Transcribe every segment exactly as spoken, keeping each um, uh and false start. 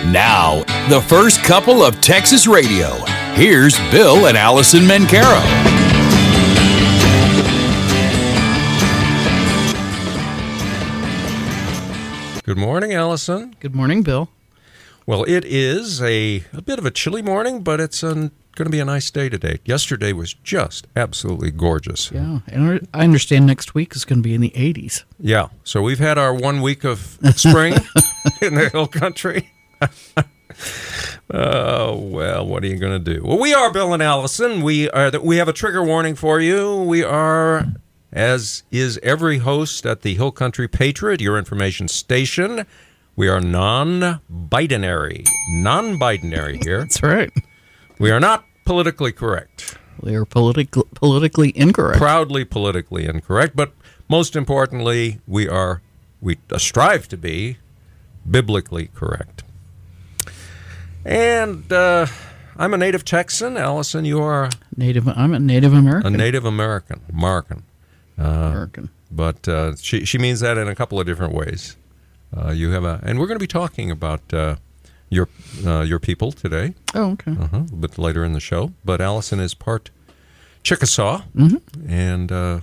Now, the first couple of Texas radio. Here's Bill and Allison Mencaro. Good morning, Allison. Good morning, Bill. Well, it is a, a bit of a chilly morning, but it's an, going to be a nice day today. Yesterday was just absolutely gorgeous. Yeah, and I understand next week is going to be in the eighties. Yeah, so we've had our one week of spring in the hill country. Oh, well, what are you going to do? Well, we are Bill and Allison. We are. We have a trigger warning for you. We are, as is every host at the Hill Country Patriot, your information station, we are non-binary. Non-binary here. That's right. We are not politically correct. We are politically politically incorrect. Proudly politically incorrect, but most importantly, we are we strive to be biblically correct. And uh, I'm a native Texan. Allison, you are Native. I'm a Native American. a Native American. American. Uh, American. But uh, she she means that in a couple of different ways. Uh, you have a, and we're going to be talking about uh, your uh, your people today. Oh, okay. Uh-huh, a bit later in the show. But Allison is part Chickasaw, Mm-hmm. and uh,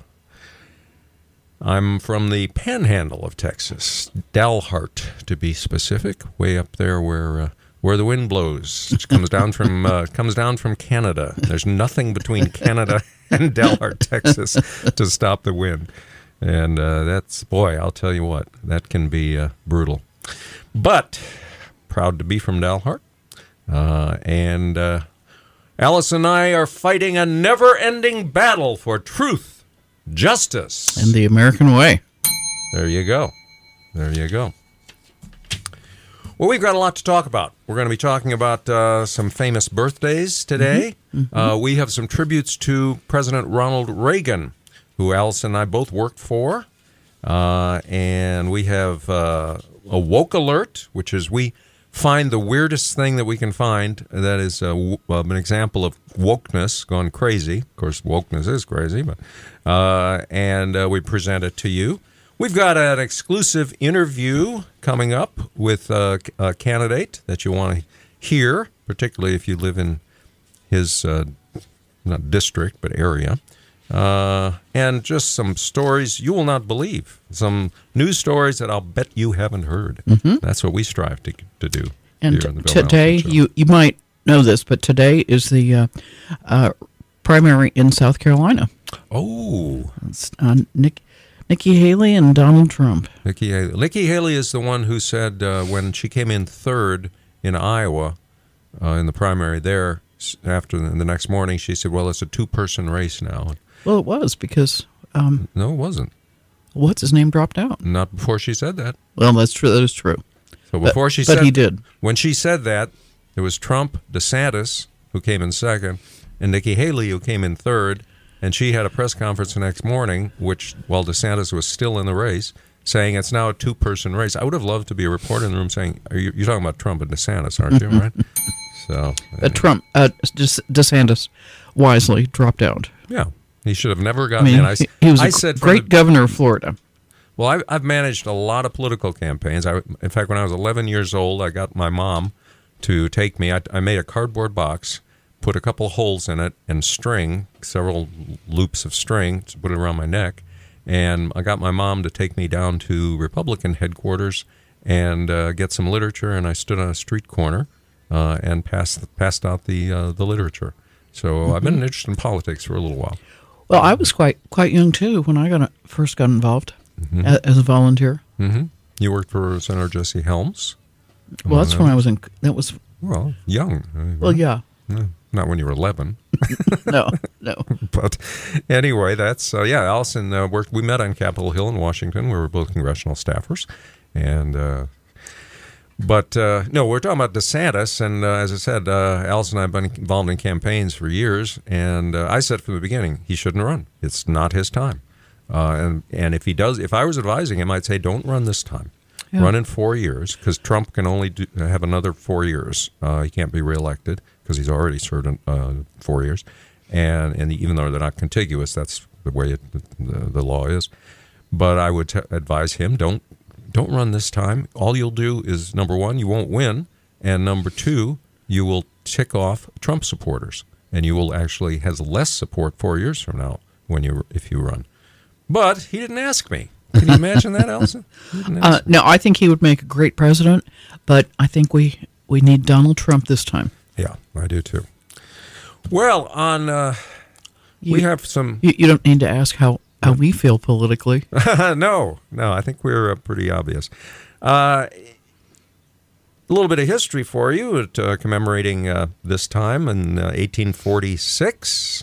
I'm from the panhandle of Texas, Dalhart to be specific, way up there where uh, where the wind blows. It comes down from uh, comes down from Canada. There's nothing between Canada and Dalhart, Texas, to stop the wind, and uh, that's boy, I'll tell you what, that can be uh, brutal. But proud to be from Dalhart, uh, and uh, Alice and I are fighting a never-ending battle for truth, justice, And the American way. There you go. There you go. Well, we've got a lot to talk about. We're going to be talking about uh, some famous birthdays today. Mm-hmm. Mm-hmm. Uh, we have some tributes to President Ronald Reagan, who Allison and I both worked for. Uh, and we have uh, a woke alert, which is we find the weirdest thing that we can find. That is uh, w- uh, an example of wokeness gone crazy. Of course, wokeness is crazy, but uh, and uh, we present it to you. We've got an exclusive interview coming up with a, a candidate that you want to hear, particularly if you live in his, uh, not district, but area. Uh, and just some stories you will not believe. Some news stories that I'll bet you haven't heard. Mm-hmm. That's what we strive to, to do. And here in the t- Bill today, Allison Show. you, you might know this, but today is the uh, uh, primary in South Carolina. Oh. It's, uh, Nick, Nikki Haley and Donald Trump. Nikki Haley. Nikki Haley is the one who said uh, when she came in third in Iowa uh, in the primary there, after the, the next morning, she said, well, it's a two-person race now. Well, it was because um, No, it wasn't. what's his name dropped out. Not before she said that. Well, that's true. That is true. So before but, she but said, he did. When she said that, it was Trump, DeSantis, who came in second, and Nikki Haley, who came in third. And she had a press conference the next morning, which, while DeSantis was still in the race, saying it's now a two-person race. I would have loved to be a reporter in the room saying, Are you, you're talking about Trump and DeSantis, aren't you, right? So, Uh, Trump, uh, De- DeSantis, wisely dropped out. yeah, he should have never I gotten mean, in. I, he, he was I a said from great the- governor of Florida. Well, I've, I've managed a lot of political campaigns. I, in fact, when I was eleven years old, I got my mom to take me. I, I made a cardboard box, put a couple holes in it, and string, several loops of string, to put it around my neck. And I got my mom to take me down to Republican headquarters and uh, get some literature. And I stood on a street corner uh, and passed passed out the uh, the literature. So mm-hmm. I've been interested in politics for a little while. Well, I was quite quite young too when I got first got involved Mm-hmm. a, as a volunteer. Mm-hmm. You worked for Senator Jesse Helms. Well, that's when I was in. That was Well, young. well, yeah. No, not when you were eleven. No, no. But anyway, that's, uh, yeah, Allison uh, worked, we met on Capitol Hill in Washington. We were both congressional staffers. And, uh, but, uh, no, we're talking about DeSantis. And uh, as I said, uh, Allison and I have been involved in campaigns for years. And uh, I said from the beginning, he shouldn't run. It's not his time. Uh, and, and if he does, if I was advising him, I'd say, don't run this time. Yeah. Run in four years, because Trump can only do, have another four years. Uh, he can't be reelected because he's already served uh, four years. And and even though they're not contiguous, that's the way it, the, the law is. But I would t- advise him, don't don't run this time. All you'll do is, number one, you won't win, and number two, you will tick off Trump supporters, and you will actually has less support four years from now when you if you run. But he didn't ask me. Can you imagine that, Allison? Uh, no, I think he would make a great president, but I think we, we need Donald Trump this time. Yeah, I do too. Well, on uh, You- we have some. You, you don't need to ask how, how we feel politically. no, no, I think we're uh, pretty obvious. Uh, a little bit of history for you, at, uh, commemorating uh, this time in uh, eighteen forty-six,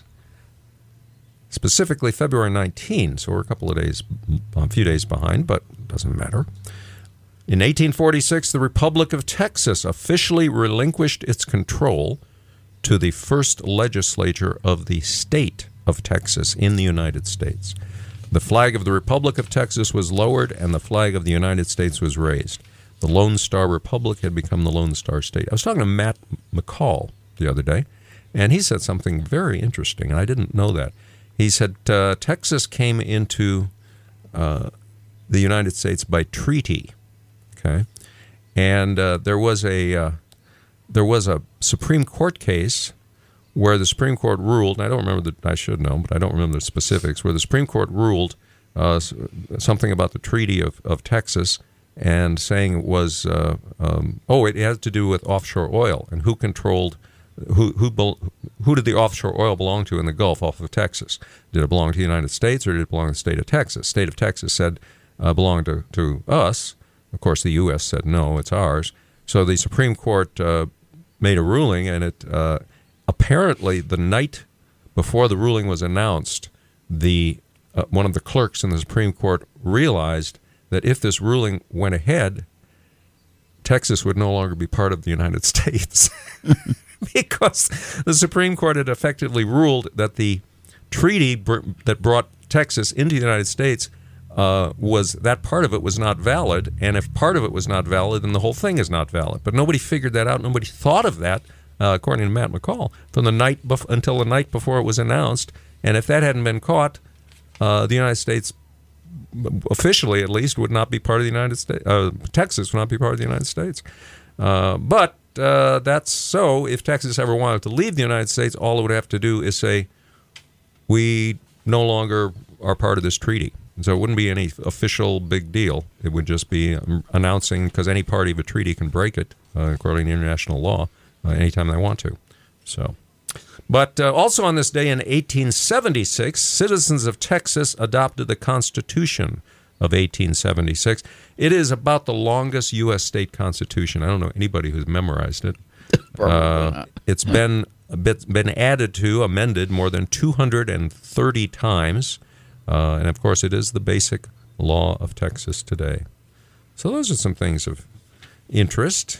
specifically February nineteenth. So we're a couple of days, a few days behind, but doesn't matter. In eighteen forty-six, the Republic of Texas officially relinquished its control to the first legislature of the state of Texas in the United States. The flag of the Republic of Texas was lowered, and the flag of the United States was raised. The Lone Star Republic had become the Lone Star State. I was talking to Matt McCall the other day, and he said something very interesting, and I didn't know that. He said uh, Texas came into uh, the United States by treaty, okay? And uh, there was a uh, there was a Supreme Court case where the Supreme Court ruled, and I don't remember the, I should know, but I don't remember the specifics, where the Supreme Court ruled uh, something about the Treaty of, of Texas, and saying it was, uh, um, oh, it had to do with offshore oil and who controlled, who who who did the offshore oil belong to in the Gulf off of Texas? Did it belong to the United States, or did it belong to the state of Texas? State of Texas said uh, belonged to, to us. Of course, the U S said no, it's ours. So the Supreme Court uh, made a ruling, and it uh, apparently the night before the ruling was announced, the uh, one of the clerks in the Supreme Court realized that if this ruling went ahead, Texas would no longer be part of the United States because the Supreme Court had effectively ruled that the treaty br- that brought Texas into the United States uh, was that part of it was not valid, and if part of it was not valid, then the whole thing is not valid. But nobody figured that out. Nobody thought of that, uh, according to Matt McCall, from the night bef- until the night before it was announced. And if that hadn't been caught, uh, the United States, officially at least, would not be part of the United States. Uh, Texas would not be part of the United States. Uh, but uh, that's so. If Texas ever wanted to leave the United States, all it would have to do is say, we no longer are part of this treaty. And so it wouldn't be any official big deal. It would just be um, announcing, because any party of a treaty can break it, uh, according to international law, uh, anytime they want to. So, but uh, also on this day in eighteen seventy-six, citizens of Texas adopted the Constitution of eighteen seventy-six. It is about the longest U S state constitution. I don't know anybody who's memorized it. Uh, it's been a bit, been added to, amended more than two hundred thirty times. Uh, and, of course, it is the basic law of Texas today. So those are some things of interest.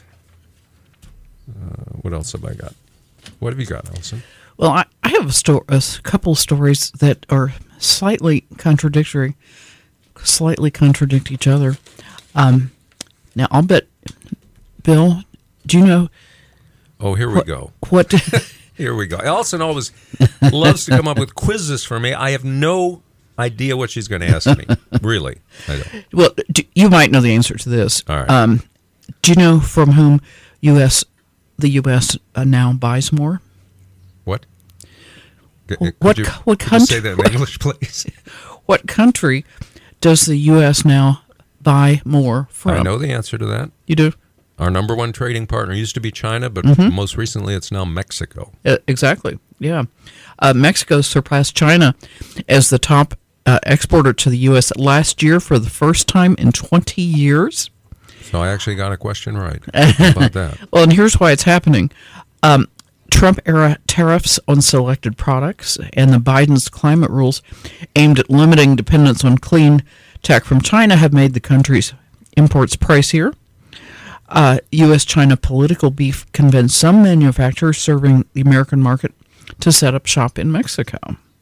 Uh, what else have I got? What have you got, Allison? Well, I, I have a, sto- a couple stories that are slightly contradictory, slightly contradict each other. Um, now, I'll bet, Bill, do you know... Oh, here we what, go. What? Here we go. Allison always loves to come up with quizzes for me. I have no idea what she's going to ask me. Really. I don't. Well, do, you might know the answer to this. All right. Um, do you know from whom U S the U S uh, now buys more? What? Could What you, co- what could you country? say that in English, please? What country does the U S now buy more from? I know the answer to that. You do? Our number one trading partner used to be China, but Mm-hmm. most recently it's now Mexico. Uh, exactly. Yeah. Uh, Mexico surpassed China as the top uh, exporter to the U S last year for the first time in twenty years. So I actually got a question right. How about that? Well, and here's why it's happening. Um, Trump-era tariffs on selected products and the Biden's climate rules aimed at limiting dependence on clean tech from China have made the country's imports pricier. Uh, U S China political beef convinced some manufacturers serving the American market to set up shop in Mexico.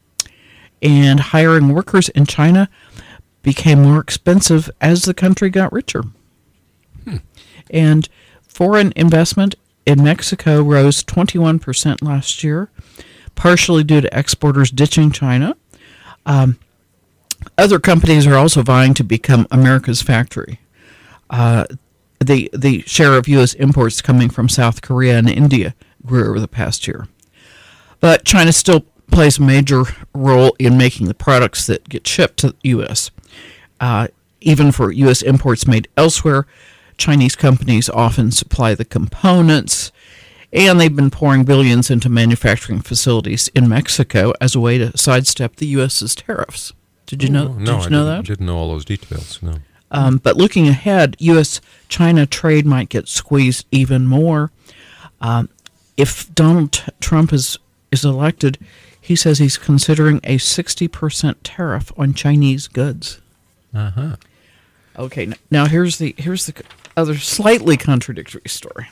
And hiring workers in China became more expensive as the country got richer. Hmm. And foreign investment in Mexico rose twenty-one percent last year, partially due to exporters ditching China. Um, other companies are also vying to become America's factory. Uh, the the share of U S imports coming from South Korea and India grew over the past year. But China still plays a major role in making the products that get shipped to the U S. Uh, even for U S imports made elsewhere, Chinese companies often supply the components, and they've been pouring billions into manufacturing facilities in Mexico as a way to sidestep the U S's tariffs. Did you know? Oh, no, did you I know didn't, that? didn't know all those details. No. Um, but looking ahead, U S China trade might get squeezed even more. Um, if Donald T- Trump is, is elected, he says he's considering a sixty percent tariff on Chinese goods. Uh-huh. Okay, n- now here's the here's the other slightly contradictory story.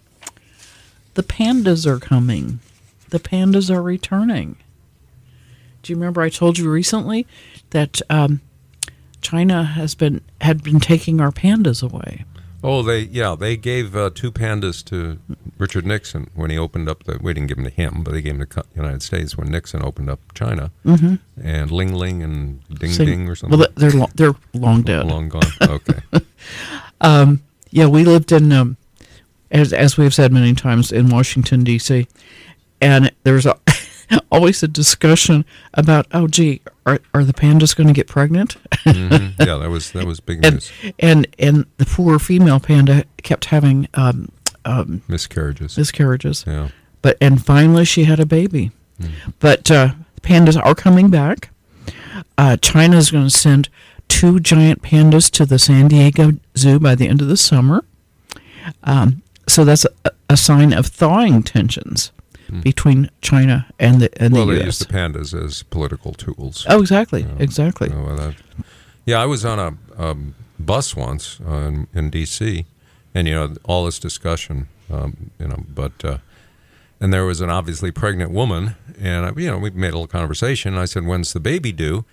The pandas are coming. The pandas are returning. Do you remember I told you recently that um, China has been had been taking our pandas away? Oh, they yeah, they gave uh, two pandas to Richard Nixon when he opened up the. We didn't give them to him, but they gave them to the United States when Nixon opened up China. Mm-hmm. And Ling Ling and Ding Sing- Ding or something. Well, they're lo- they're long dead. Long gone. Okay. Um, yeah, we lived in, um, as as we've said many times, in Washington D C, and there's a, always a discussion about, oh, gee, are are the pandas going to get pregnant? Mm-hmm. Yeah, that was that was big and, news. and and the poor female panda kept having um, um, Miscarriages. miscarriages. Yeah. But and finally she had a baby. Mm. But uh, pandas are coming back. Uh, China is going to send two giant pandas to the San Diego Zoo by the end of the summer. Um, so that's a, a sign of thawing tensions mm. between China and the and well, the they U S. use the pandas as political tools. Oh, exactly, Yeah. exactly. So, uh, that, yeah, I was on a, a bus once uh, in, in D C, and you know all this discussion, um, you know, but uh, and there was an obviously pregnant woman, and I, you know we made a little conversation. I said, "When's the baby due?"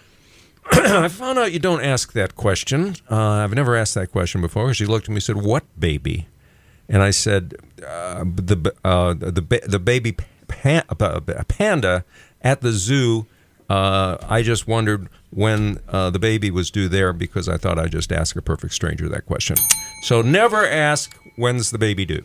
I found out you don't ask that question. Uh, I've never asked that question before. She looked at me and said, "What baby?" And I said, uh, "The uh, the ba- the baby pan- panda at the zoo." Uh, I just wondered when uh, the baby was due there because I thought I'd just ask a perfect stranger that question. So never ask when's the baby due.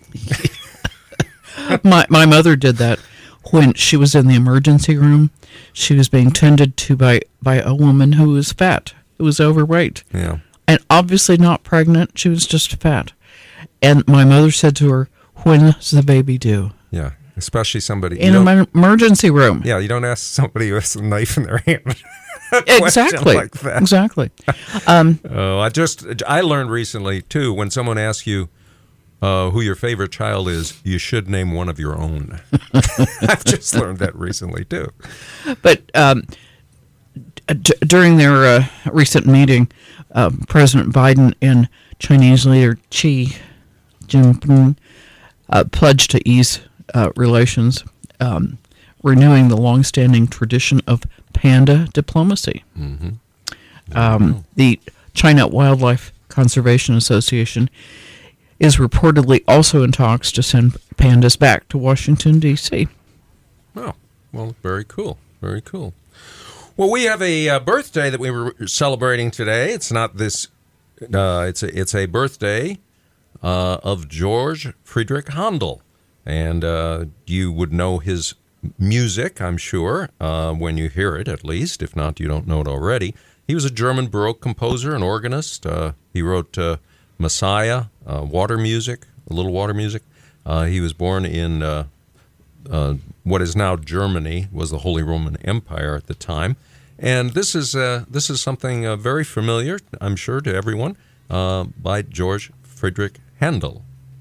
my my mother did that when she was in the emergency room. She was being tended to by, by a woman who was fat, who was overweight. Yeah. And obviously not pregnant. She was just fat. And my mother said to her, "When's the baby due?" Yeah. Especially somebody In an emergency room. Yeah, you don't ask somebody with a knife in their hand. Exactly. Like that. Exactly. Um, Oh, I just I learned recently too. When someone asks you uh, who your favorite child is, you should name one of your own. I've just learned that recently too. but um, d- during their uh, recent meeting, uh, President Biden and Chinese leader Xi Jinping uh, pledged to ease uh, relations, um, renewing the longstanding tradition of panda diplomacy. Mm-hmm. Um, the China Wildlife Conservation Association is reportedly also in talks to send pandas back to Washington, D C Oh, well, very cool. Very cool. Well, we have a uh, birthday that we were celebrating today. It's not this. Uh, it's a, it's a birthday uh, of George Friedrich Handel, and uh, you would know his music, I'm sure, uh, when you hear it, at least. If not, you don't know it already. He was a German Baroque composer and organist. Uh, he wrote uh, Messiah, uh, water music, a little water music. Uh, he was born in uh, uh, what is now Germany, was the Holy Roman Empire at the time. And this is uh, this is something uh, very familiar, I'm sure, to everyone, uh, by George Friedrich Handel.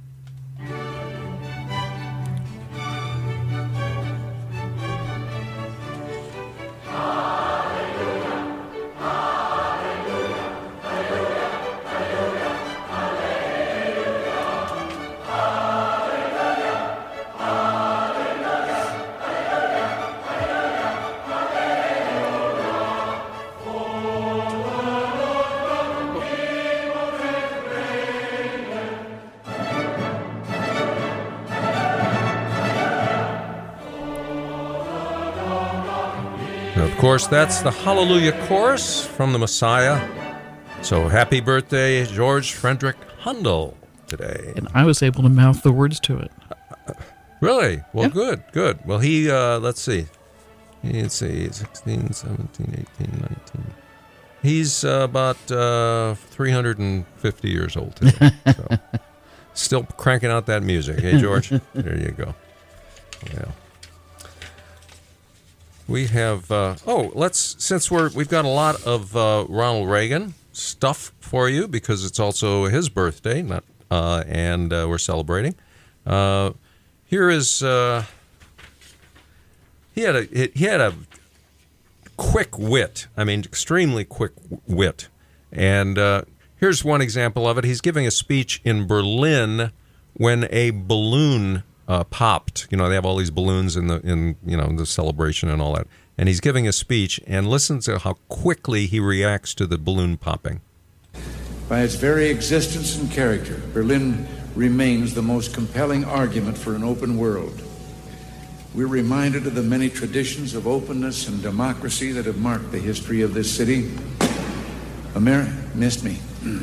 Of course, that's the Hallelujah Chorus from the Messiah. So happy birthday, George Friedrich Handel. today. And I was able to mouth the words to it. Really? Well, Yeah. good, good. Well, he, uh, let's see. Let's see, sixteen, seventeen, eighteen, nineteen. He's uh, about uh, three hundred fifty years old today. So. Still cranking out that music. Hey, George? There you go. Yeah. We have, uh, oh, let's, since we're, we've got a lot of uh, Ronald Reagan stuff for you because it's also his birthday, not, uh, and uh, we're celebrating. Uh, here is, uh, he had a, he had a quick wit. I mean, extremely quick wit. And uh, here's one example of it. He's giving a speech in Berlin when a balloon Uh, popped. You know, they have all these balloons in the in you know the celebration and all that. And he's giving a speech, and listen to how quickly he reacts to the balloon popping. By its very existence and character, Berlin remains the most compelling argument for an open world. We're reminded of the many traditions of openness and democracy that have marked the history of this city. America missed me.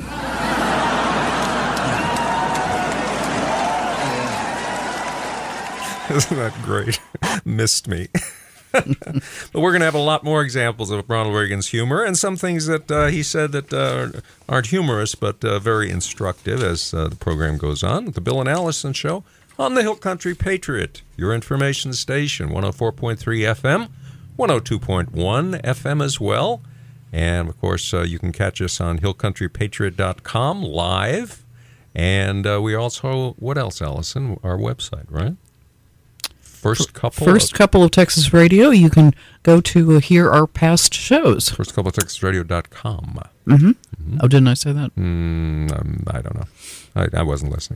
Isn't that great? Missed me. But we're going to have a lot more examples of Ronald Reagan's humor and some things that uh, he said that uh, aren't humorous but uh, very instructive as uh, the program goes on. The Bill and Allison Show on the Hill Country Patriot, your information station, one oh four point three F M, one oh two point one F M as well. And, of course, uh, you can catch us on hill country patriot dot com live. And uh, we also, what else, Allison? Our website, right? First couple First of, couple of Texas Radio, you can go to uh, hear our past shows. First couple of Texas Radio dot com. Mm-hmm. Mm-hmm. Oh, didn't I say that? Mm, um, I don't know. I, I wasn't listening.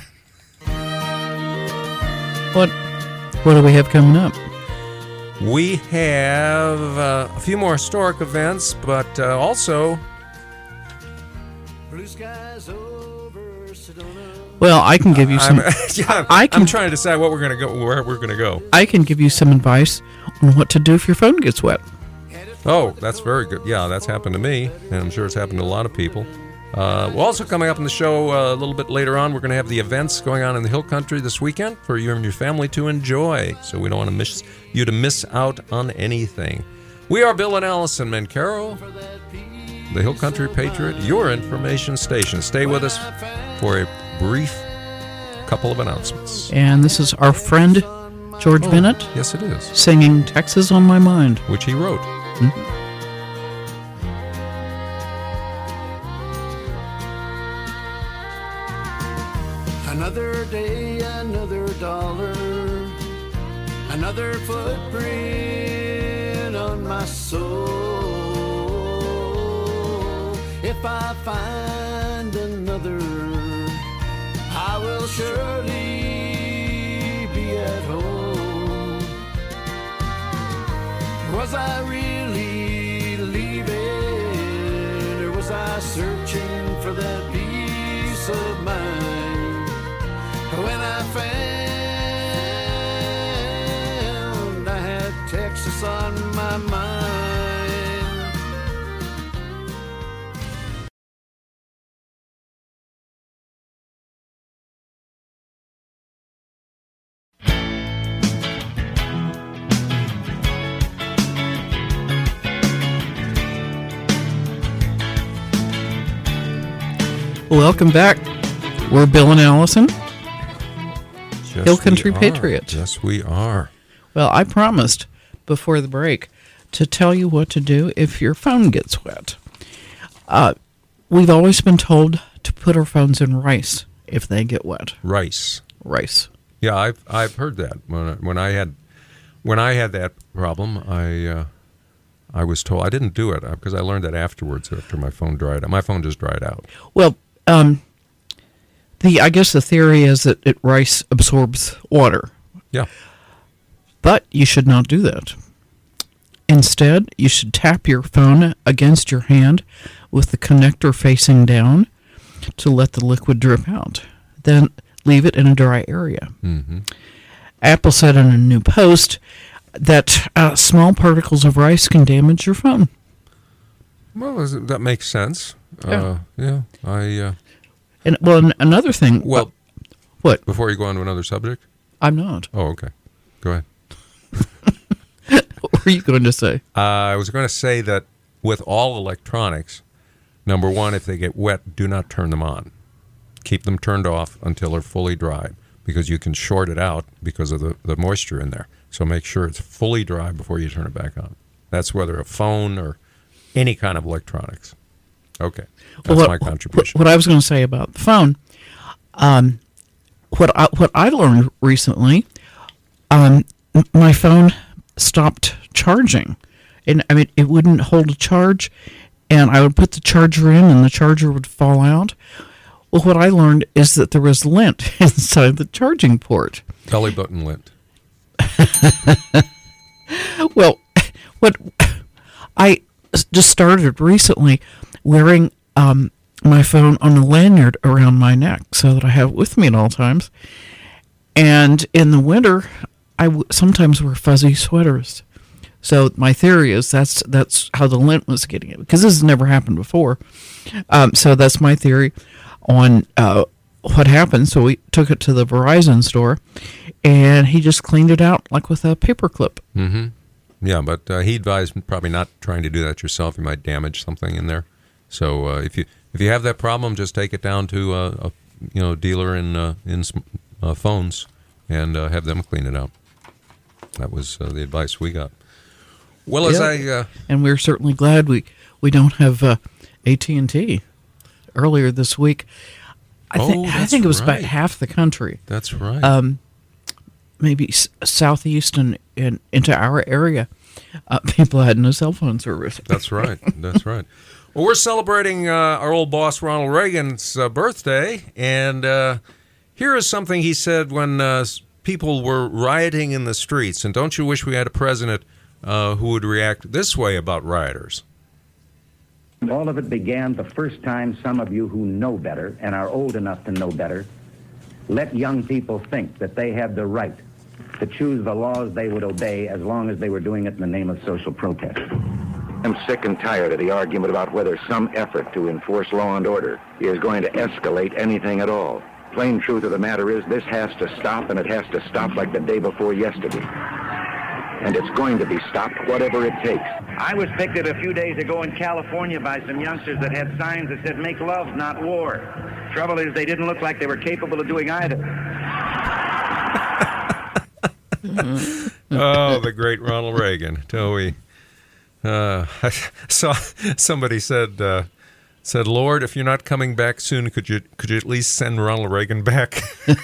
What What do we have coming up? We have uh, a few more historic events, but uh, also... Blue skies over Sedona. Well, I can give you some. I'm, yeah, I can, I'm trying to decide what we're going to go, where we're going to go. I can give you some advice on what to do if your phone gets wet. Oh, that's very good. Yeah, that's happened to me, and I'm sure it's happened to a lot of people. Uh, well, also coming up in the show uh, a little bit later on, we're going to have the events going on in the Hill Country this weekend for you and your family to enjoy. So we don't want to miss you to miss out on anything. We are Bill and Allison Mencaro, the Hill Country Patriot, your information station. Stay with us for a brief couple of announcements. And this is our friend George Oh, Bennett yes, it is. singing Texas on My Mind. Which he wrote. Mm-hmm. Another day, another dollar, another footprint on my soul. If I find another, I will surely be at home. Was I really leaving, or was I searching for that peace of mind? When I found I had Texas on my mind. Welcome back. We're Bill and Allison. Yes, Hill Country we are. Patriot. Yes, we are. Well, I promised before the break to tell you what to do if your phone gets wet. Uh, we've always been told to put our phones in rice if they get wet. Rice. Rice. Yeah, I've I've heard that. When I, when I had when I had that problem, I uh, I was told I didn't do it because I learned that afterwards after my phone dried out. My phone just dried out. Well, um, the I guess the theory is that it, rice absorbs water. Yeah. But you should not do that. Instead, you should tap your phone against your hand with the connector facing down to let the liquid drip out. Then leave it in a dry area. Mm-hmm. Apple said in a new post that uh, small particles of rice can damage your phone. Well, that makes sense. Yeah. Uh, yeah. I. Uh, And well, an- another thing. Well, uh, what? Before you go on to another subject? I'm not. Oh, okay. Go ahead. What were you going to say? Uh, I was going to say that with all electronics, number one, if they get wet, do not turn them on. Keep them turned off until they're fully dry, because you can short it out because of the, the moisture in there. So make sure it's fully dry before you turn it back on. That's whether a phone or any kind of electronics. Okay. That's Well, what, my contribution. What, what I was going to say about the phone, um, what I, what I learned recently, um, m- my phone stopped charging, and I mean it wouldn't hold a charge, and I would put the charger in, and the charger would fall out. Well, what I learned is that there was lint inside the charging port. Belly button lint. Well, what I s- just started recently wearing um, my phone on a lanyard around my neck so that I have it with me at all times. And in the winter, I w- sometimes wear fuzzy sweaters. So my theory is that's that's how the lint was getting it, because this has never happened before. Um, so that's my theory on uh, what happened. So we took it to the Verizon store, and he just cleaned it out like with a paper clip. Mm-hmm. Yeah, but uh, he advised probably not trying to do that yourself. You might damage something in there. So uh, if you if you have that problem, just take it down to uh, a you know dealer in uh, in uh, phones and uh, have them clean it out. That was uh, the advice we got. Well, as Yeah. I uh, And we're certainly glad we, we don't have uh, A T and T. Earlier this week, I Oh, think I that's think it was right. about half the country, that's right. um, maybe s- southeast and, and into our area, uh, people had no cell phone service. That's right. That's right. Well, we're celebrating uh, our old boss Ronald Reagan's uh, birthday, and uh, here is something he said when uh, s- people were rioting in the streets. And don't you wish we had a president uh, who would react this way about rioters? All of it began the first time some of you who know better and are old enough to know better let young people think that they had the right to choose the laws they would obey as long as they were doing it in the name of social protest. I'm sick and tired of the argument about whether some effort to enforce law and order is going to escalate anything at all. Plain truth of the matter is this has to stop, and it has to stop like the day before yesterday. And it's going to be stopped, whatever it takes. I was picketed a few days ago in California by some youngsters that had signs that said, "Make love, not war." Trouble is, they didn't look like they were capable of doing either. Oh, the great Ronald Reagan. Till we, uh, I saw somebody said, uh, said, "Lord, if you're not coming back soon, could you could you at least send Ronald Reagan back?"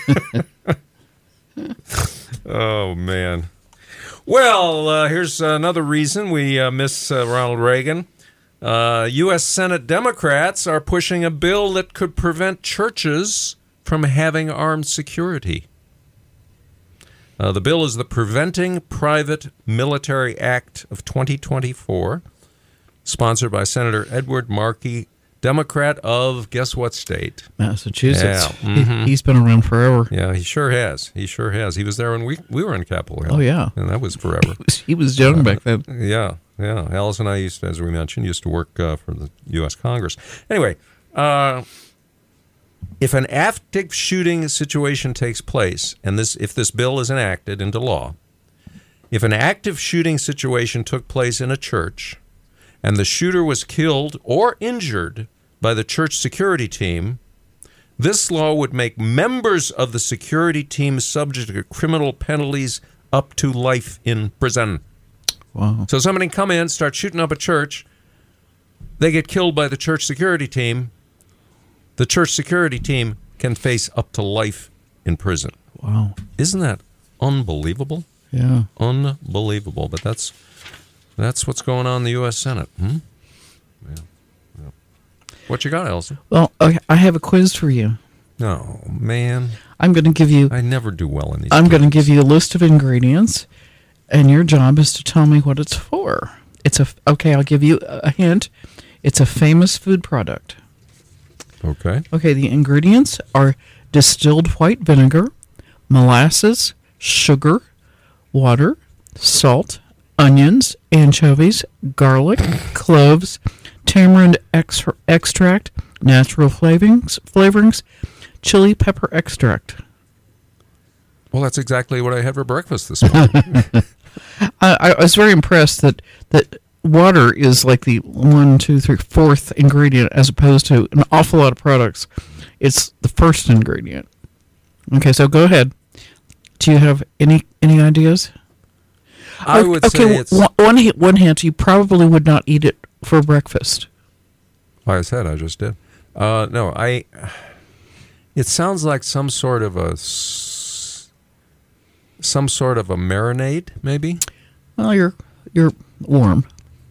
Oh man. Well, uh, here's another reason we uh, miss uh, Ronald Reagan. Uh, U S Senate Democrats are pushing a bill that could prevent churches from having armed security. Uh, the bill is the Preventing Private Military Act of twenty twenty-four, sponsored by Senator Edward Markey, Democrat of guess what state? Massachusetts. Yeah, mhm. He, he's been around forever. Yeah, he sure has. He sure has. He was there when we we were in Capitol Hill. Oh, yeah. And that was forever. He was young back then. Yeah, yeah. Alice and I used, to, as we mentioned, used to work uh, for the U S Congress. Anyway, uh, if an active shooting situation takes place, and this if this bill is enacted into law, if an active shooting situation took place in a church, and the shooter was killed or injured by the church security team, this law would make members of the security team subject to criminal penalties up to life in prison. Wow. So somebody can come in, start shooting up a church, they get killed by the church security team, the church security team can face up to life in prison. Wow. Isn't that unbelievable? Yeah. Unbelievable. But that's that's what's going on in the U S Senate. Hmm? Yeah. Yeah. What you got, Elsie? Well, okay, I have a quiz for you. Oh, man. I'm going to give you. I never do well in these I'm going to quizzes. give you a list of ingredients, and your job is to tell me what it's for. It's a okay. I'll give you a hint. It's a famous food product. Okay. Okay. The ingredients are distilled white vinegar, molasses, sugar, water, salt, onions, anchovies, garlic, cloves, tamarind extra- extract, natural flavorings, flavorings, chili pepper extract. Well, that's exactly what I had for breakfast this morning. I, I was very impressed that, that water is like the one, two, three, fourth ingredient as opposed to an awful lot of products. It's the first ingredient. Okay, so go ahead. Do you have any any ideas? I would okay, say it's... one, one, one hand, you probably would not eat it for breakfast. Like I said, I just did. Uh, no, I... It sounds like some sort of a... Some sort of a marinade, maybe? Well, you're you're warm.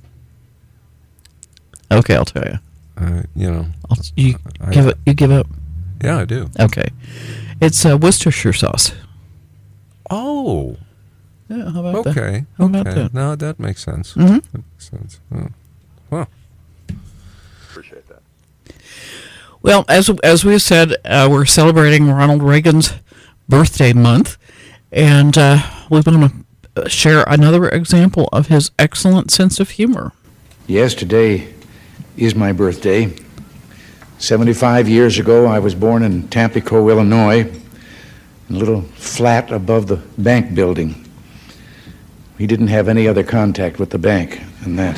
Okay, I'll tell you. Uh, you know... I'll, you, I, give it, you give up? Yeah, I do. Okay. It's uh, Worcestershire sauce. Oh... Yeah, how about that? Okay. How okay. about that? No, that makes sense. Mm-hmm. That makes sense. Oh. Well, Appreciate that. Well, as as we said, uh, we're celebrating Ronald Reagan's birthday month, and uh, we want to share another example of his excellent sense of humor. Yes, today is my birthday. seventy-five years ago, I was born in Tampico, Illinois, in a little flat above the bank building. He didn't have any other contact with the bank than that.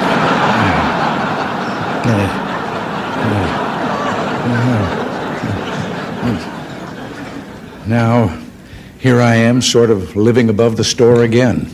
Now, here I am, sort of living above the store again.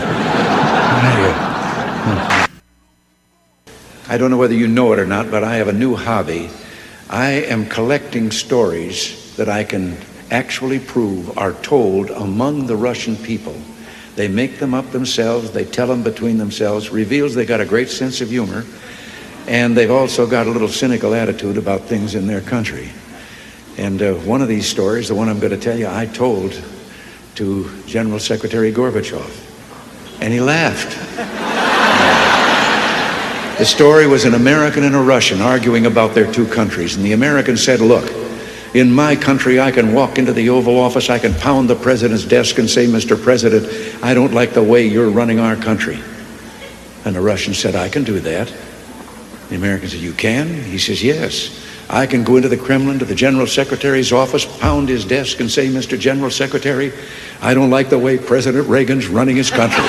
I don't know whether you know it or not, but I have a new hobby. I am collecting stories that I can actually prove are told among the Russian people. They make them up themselves, they tell them between themselves, reveals they got a great sense of humor, and they've also got a little cynical attitude about things in their country. And uh, one of these stories, the one I'm going to tell you, I told to General Secretary Gorbachev, and he laughed. The story was an American and a Russian arguing about their two countries, and the American said, look, in my country, I can walk into the Oval Office, I can pound the president's desk and say, Mister President, I don't like the way you're running our country. And the Russian said, I can do that. The American said, you can? He says, yes. I can go into the Kremlin, to the General Secretary's office, pound his desk and say, Mister General Secretary, I don't like the way President Reagan's running his country.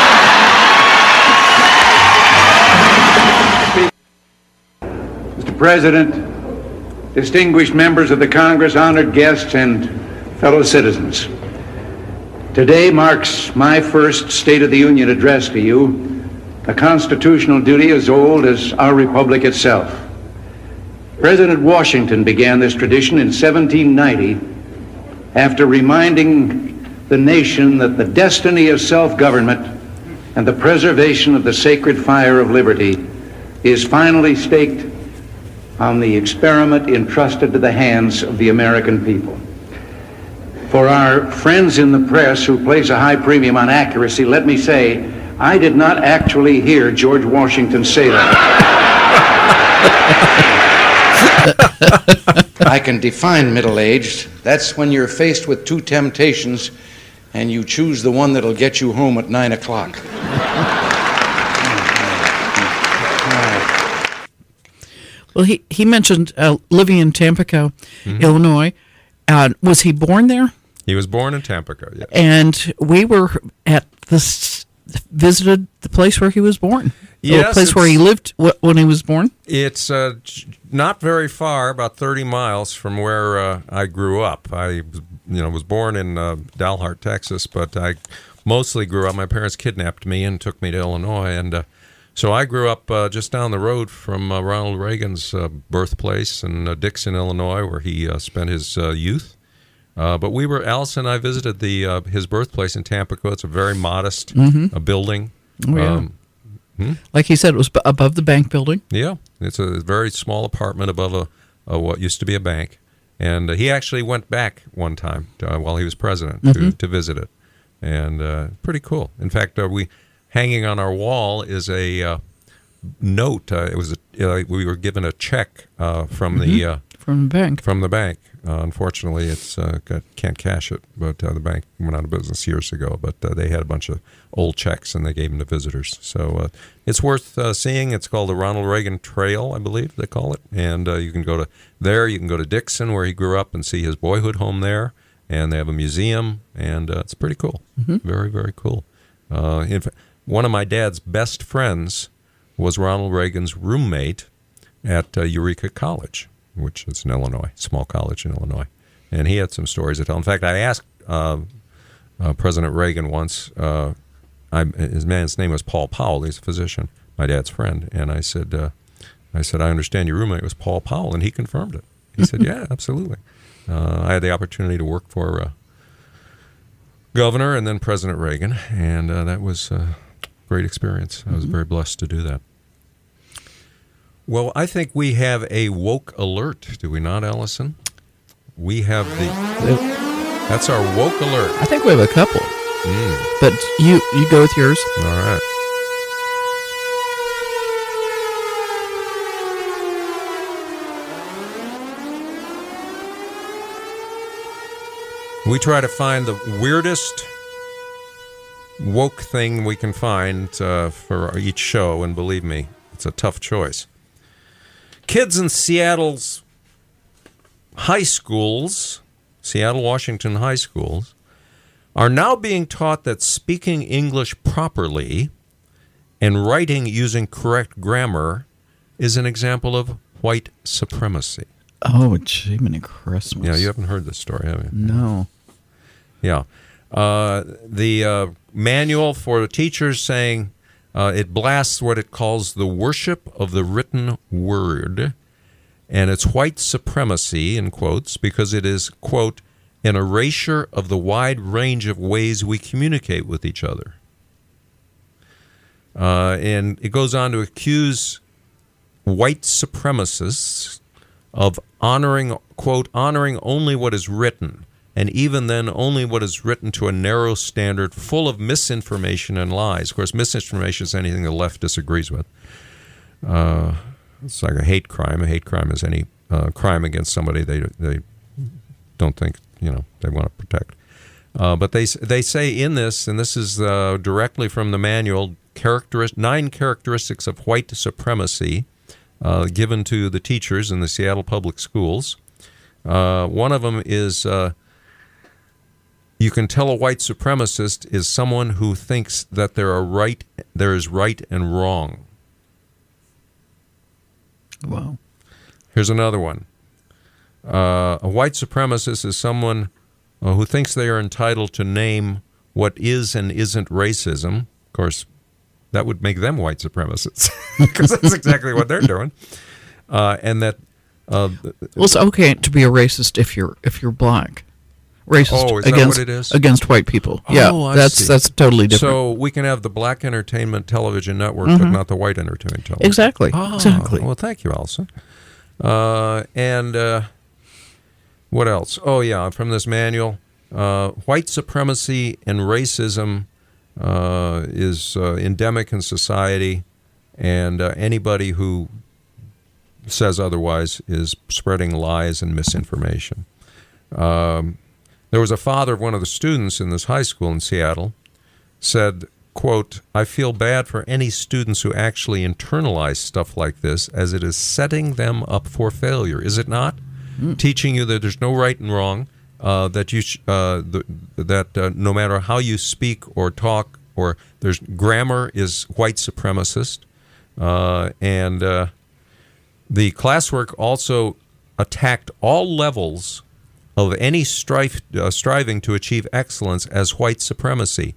Mister President, distinguished members of the Congress, honored guests, and fellow citizens. Today marks my first State of the Union address to you, a constitutional duty as old as our republic itself. President Washington began this tradition in seventeen ninety after reminding the nation that the destiny of self-government and the preservation of the sacred fire of liberty is finally staked on the experiment entrusted to the hands of the American people. For our friends in the press who place a high premium on accuracy, let me say, I did not actually hear George Washington say that. I can define middle-aged. That's when you're faced with two temptations and you choose the one that'll get you home at nine o'clock. Well, he, he mentioned uh, living in Tampico, mm-hmm. Illinois. Uh, was he born there? He was born in Tampico, yes. And we were at this, visited the place where he was born. Yes. The place where he lived when he was born? It's uh, not very far, about thirty miles from where uh, I grew up. I you know, was born in uh, Dalhart, Texas, but I mostly grew up. My parents kidnapped me and took me to Illinois, and uh, so I grew up uh, just down the road from uh, Ronald Reagan's uh, birthplace in uh, Dixon, Illinois, where he uh, spent his uh, youth. Uh, but we were, Allison and I visited the uh, his birthplace in Tampico. It's a very modest mm-hmm. uh, building. Oh, yeah. Um, hmm? Like he said, it was b- above the bank building. Yeah, it's a very small apartment above a, a what used to be a bank. And uh, he actually went back one time to, uh, while he was president to, mm-hmm. to visit it. And uh, pretty cool. In fact, uh, we hanging on our wall is a uh, note. Uh, it was a, uh, we were given a check uh, from mm-hmm. the uh, from the bank. From the bank. Uh, unfortunately, it's uh, got, can't cash it, but uh, the bank went out of business years ago. But uh, they had a bunch of old checks, and they gave them to visitors. So uh, it's worth uh, seeing. It's called the Ronald Reagan Trail, I believe they call it. And uh, you can go to there. You can go to Dixon, where he grew up, and see his boyhood home there. And they have a museum, and uh, it's pretty cool. Mm-hmm. Very, very cool. Uh, in fact, one of my dad's best friends was Ronald Reagan's roommate at uh, Eureka College, which is in Illinois, small college in Illinois. And he had some stories to tell. In fact, I asked uh, uh, President Reagan once, uh, I, his man's name was Paul Powell, he's a physician, my dad's friend, and I said, uh, I said, I understand your roommate was Paul Powell, and he confirmed it. He said, yeah, absolutely. Uh, I had the opportunity to work for uh, Governor and then President Reagan, and uh, that was a great experience. I was very blessed to do that. Well, I think we have a woke alert, do we not, Allison? We have the... That's our woke alert. I think we have a couple. Mm. But you, you go with yours. All right. We try to find the weirdest woke thing we can find uh, for each show, and believe me, it's a tough choice. Kids in Seattle's high schools, Seattle, Washington high schools, are now being taught that speaking English properly and writing using correct grammar is an example of white supremacy. Oh, Jiminy Christmas. Yeah, you haven't heard this story, have you? No. Yeah. Uh, the uh, manual for teachers saying uh, it blasts what it calls the worship of the written word, and it's white supremacy, in quotes, because it is, quote, an erasure of the wide range of ways we communicate with each other. Uh, and it goes on to accuse white supremacists of honoring, quote, honoring only what is written, and even then only what is written to a narrow standard full of misinformation and lies. Of course, misinformation is anything the left disagrees with. Uh, it's like a hate crime. A hate crime is any uh, crime against somebody they they don't think, you know, they want to protect. Uh, but they they say in this, and this is uh, directly from the manual, characteris- nine characteristics of white supremacy uh, given to the teachers in the Seattle public schools. Uh, one of them is uh, you can tell a white supremacist is someone who thinks that there are right, there is right and wrong. Wow. Here's another one. Uh, a white supremacist is someone uh, who thinks they are entitled to name what is and isn't racism. Of course, that would make them white supremacists, because that's exactly what they're doing. Uh, and that uh, well, it's okay to be a racist if you're if you're black. Racist Oh, is that against what it is? against white people. Oh, yeah, I that's see. that's totally different. So we can have the black entertainment television network, but not the white entertainment television. Exactly. Oh, Exactly. Well, thank you, Allison. Uh, and uh, what else? Oh, yeah, from this manual, uh, white supremacy and racism uh, is uh, endemic in society, and uh, anybody who says otherwise is spreading lies and misinformation. Um, there was a father of one of the students in this high school in Seattle said, quote, I feel bad for any students who actually internalize stuff like this, as it is setting them up for failure. Is it not? Mm. Teaching you that there's no right and wrong, uh, that you sh- uh, the, that uh, no matter how you speak or talk, or there's grammar is white supremacist, uh, and uh, the classwork also attacked all levels of any strife, uh, striving to achieve excellence as white supremacy.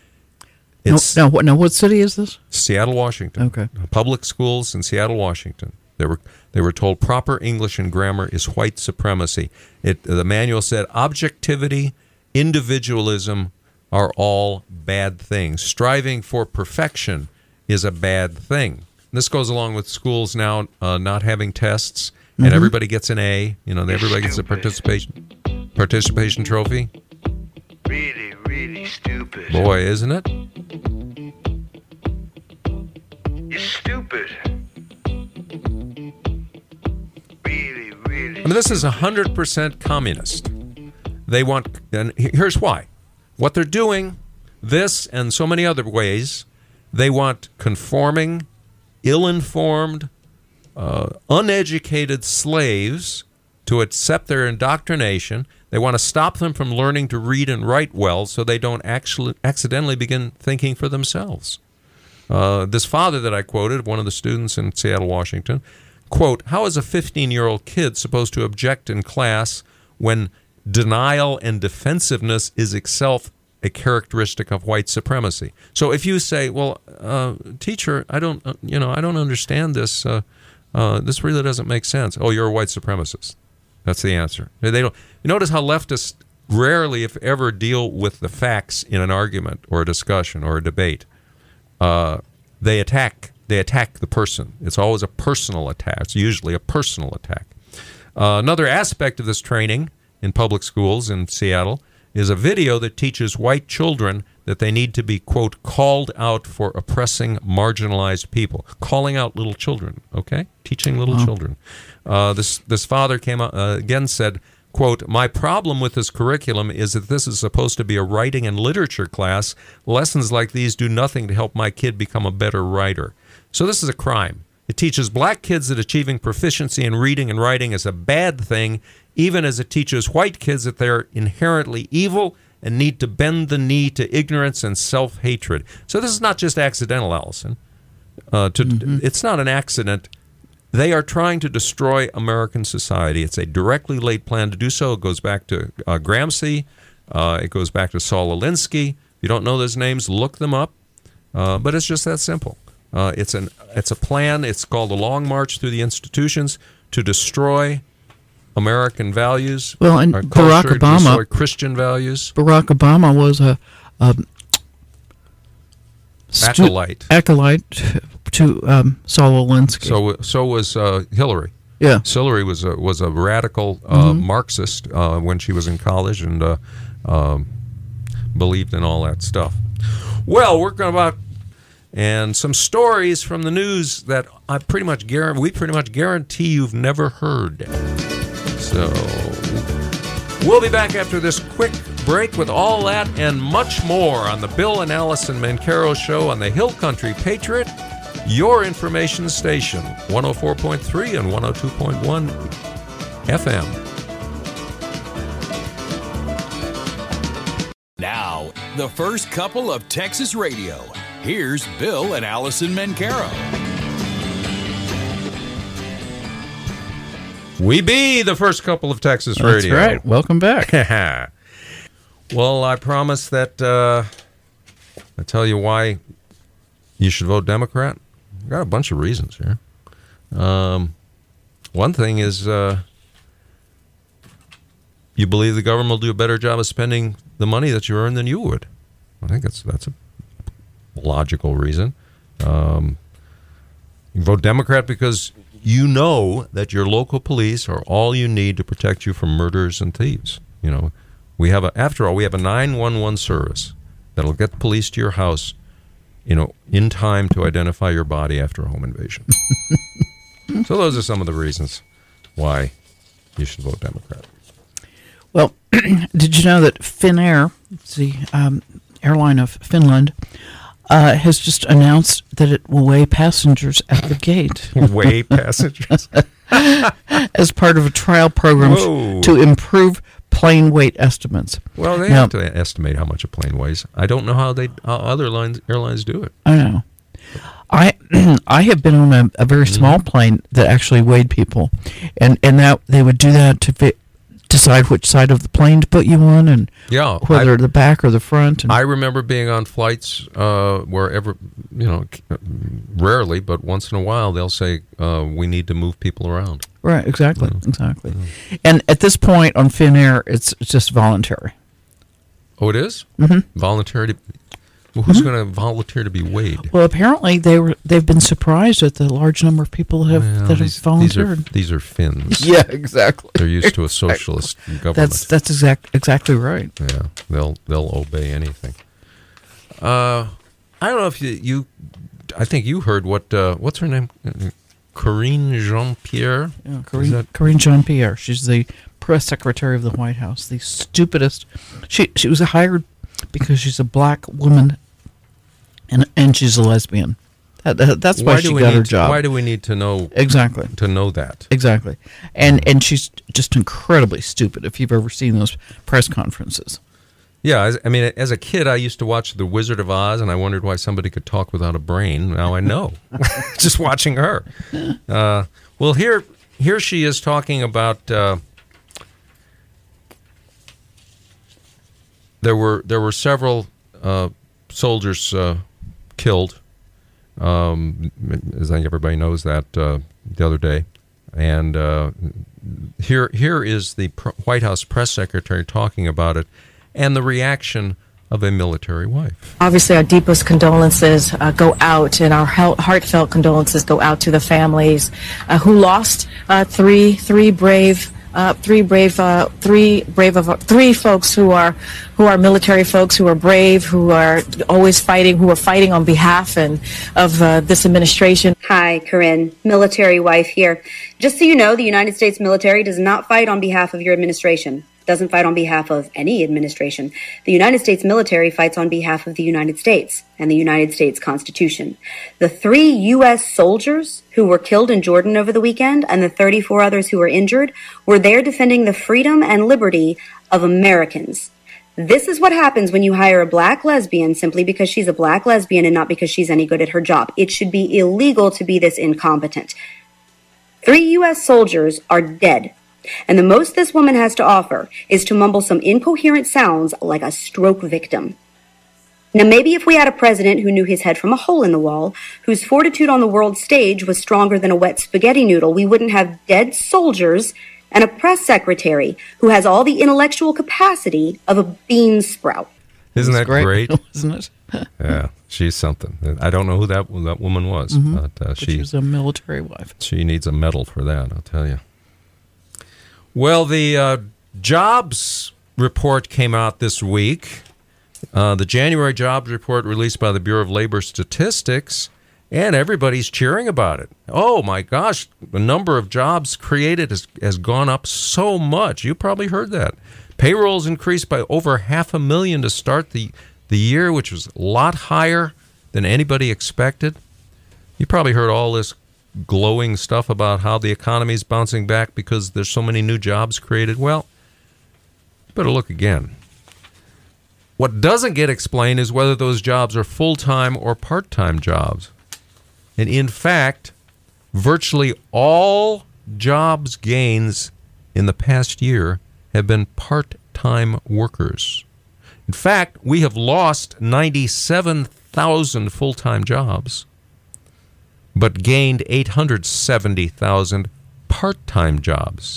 It's now, now, what, now, what city is this? Seattle, Washington. Okay. Public schools in Seattle, Washington. They were they were told proper English and grammar is white supremacy. It the manual said objectivity, individualism are all bad things. Striving for perfection is a bad thing. This goes along with schools now uh, not having tests, and Mm-hmm. everybody gets an A. You know, everybody gets a participation participation trophy. Really, really stupid. Boy, isn't it? You're stupid. Really, really And mean, this is one hundred percent communist. They want, and here's why. What they're doing, this and so many other ways, they want conforming, ill-informed, uh, uneducated slaves to accept their indoctrination. They want to stop them from learning to read and write well so they don't actually accidentally begin thinking for themselves. Uh, this father that I quoted, one of the students in Seattle, Washington, quote, how is a fifteen-year-old kid supposed to object in class when denial and defensiveness is itself a characteristic of white supremacy? So if you say, well, uh, teacher, I don't, uh, you know, I don't understand this. Uh, uh, this really doesn't make sense. Oh, you're a white supremacist. That's the answer. They don't. You notice how leftists rarely, if ever, deal with the facts in an argument or a discussion or a debate. Uh, they attack. They attack the person. It's always a personal attack. It's usually a personal attack. Uh, another aspect of this training in public schools in Seattle is a video that teaches white children that they need to be, quote, called out for oppressing marginalized people. Calling out little children, okay? Teaching little wow. children. Uh, this this father came out, uh, again said, quote, my problem with this curriculum is that this is supposed to be a writing and literature class. Lessons like these do nothing to help my kid become a better writer. So this is a crime. It teaches black kids that achieving proficiency in reading and writing is a bad thing, even as it teaches white kids that they're inherently evil and need to bend the knee to ignorance and self-hatred. So this is not just accidental, Allison. Uh, to, mm-hmm. It's not an accident. They are trying to destroy American society. It's a directly laid plan to do so. It goes back to uh, Gramsci. Uh, it goes back to Saul Alinsky. If you don't know those names, look them up. Uh, but it's just that simple. Uh, it's an it's a plan. It's called the Long March Through the Institutions to destroy American values. Well, and our Barack culture, Obama, destroy Christian values. Barack Obama was a, a stu- acolyte, acolyte to um, Saul Alinsky. So so was uh, Hillary. Yeah, Hillary was a, was a radical uh, mm-hmm. Marxist uh, when she was in college and uh, um, believed in all that stuff. Well, we're going about. And some stories from the news that I pretty much guarantee, we pretty much guarantee you've never heard. So we'll be back after this quick break with all that and much more on the Bill and Allison Mancaro Show on the Hill Country Patriot, your information station, one oh four point three and one oh two point one F M. Now, the first couple of Texas Radio. Here's Bill and Allison Mancaro. We be the first couple of Texas That's Radio. That's right. Welcome back. Well, I promise that uh, I tell you why you should vote Democrat. I've got a bunch of reasons here. Um, one thing is uh, you believe the government will do a better job of spending the money that you earn than you would. I think that's that's a logical reason. Um, you vote Democrat because you know that your local police are all you need to protect you from murderers and thieves. You know, we have a, after all, we have a nine one one service that'll get the police to your house, you know, in time to identify your body after a home invasion. So those are some of the reasons why you should vote Democrat. Well, did you know that Finnair, the um, airline of Finland, Uh, has just announced that it will weigh passengers at the gate. Weigh passengers? As part of a trial program Whoa. to improve plane weight estimates. Well, they now, have to estimate how much a plane weighs. I don't know how they how other lines, airlines do it. I know. I I have been on a, a very small mm-hmm. plane that actually weighed people, and, and that they would do that to fit, decide which side of the plane to put you on, and yeah, whether I, the back or the front. And I remember being on flights uh, where ever, you know, rarely, but once in a while, they'll say uh, we need to move people around. Right, exactly, Yeah. exactly. Yeah. And at this point on Finnair, it's it's just voluntary. Oh, it is? Mm-hmm. Voluntary to, well, who's Mm-hmm. going to volunteer to be weighed? Well, apparently they were they've been surprised at the large number of people that have Well, that these, have volunteered. These are, these are Finns. Yeah, exactly. They're used to a socialist government. That's that's exact exactly right. Yeah, they'll they'll obey anything. Uh, I don't know if you, you I think you heard what uh, what's her name? Karine Jean-Pierre. Yeah, Karine, Karine Jean-Pierre. She's the press secretary of the White House. The stupidest. She she was hired because she's a black woman, and and she's a lesbian. That, that, that's why, why she got her to, job. Why do we need to know exactly to know that exactly? And and she's just incredibly stupid. If you've ever seen those press conferences. Yeah, as, I mean, as a kid, I used to watch The Wizard of Oz, and I wondered why somebody could talk without a brain. Now I know, just watching her. Uh, well, here, here she is talking about. Uh, there were there were several uh, soldiers uh, killed, um, as I think everybody knows that uh, the other day, and uh, here here is the White House press secretary talking about it. And the reaction of a military wife. Obviously, our deepest condolences uh, go out, and our heartfelt condolences go out to the families uh, who lost uh, three three brave uh, three brave uh, three brave of three folks who are who are military folks who are brave, who are always fighting, who are fighting on behalf and of uh, this administration. Hi, Corinne, military wife here. Just so you know, the United States military does not fight on behalf of your administration. Doesn't fight on behalf of any administration. The United States military fights on behalf of the United States and the United States Constitution. The three U S soldiers who were killed in Jordan over the weekend and the thirty-four others who were injured were there defending the freedom and liberty of Americans. This is what happens when you hire a black lesbian simply because she's a black lesbian and not because she's any good at her job. It should be illegal to be this incompetent. Three U S soldiers are dead. And the most this woman has to offer is to mumble some incoherent sounds like a stroke victim. Now, maybe if we had a president who knew his head from a hole in the wall, whose fortitude on the world stage was stronger than a wet spaghetti noodle, we wouldn't have dead soldiers and a press secretary who has all the intellectual capacity of a bean sprout. Isn't that great? great? Isn't it? Yeah, she's something. I don't know who that that woman was, mm-hmm. but, uh, but she, she's a military wife. She needs a medal for that, I'll tell you. Well, the uh, jobs report came out this week. Uh, the January jobs report released by the Bureau of Labor Statistics, and everybody's cheering about it. Oh, my gosh, the number of jobs created has, has gone up so much. You probably heard that. Payrolls increased by over half a million to start the, the year, which was a lot higher than anybody expected. You probably heard all this glowing stuff about how the economy is bouncing back because there's so many new jobs created. Well, better look again. What doesn't get explained is whether those jobs are full-time or part-time jobs. And in fact, virtually all jobs gains in the past year have been part-time workers. In fact, we have lost ninety-seven thousand full-time jobs, but gained eight hundred seventy thousand part-time jobs.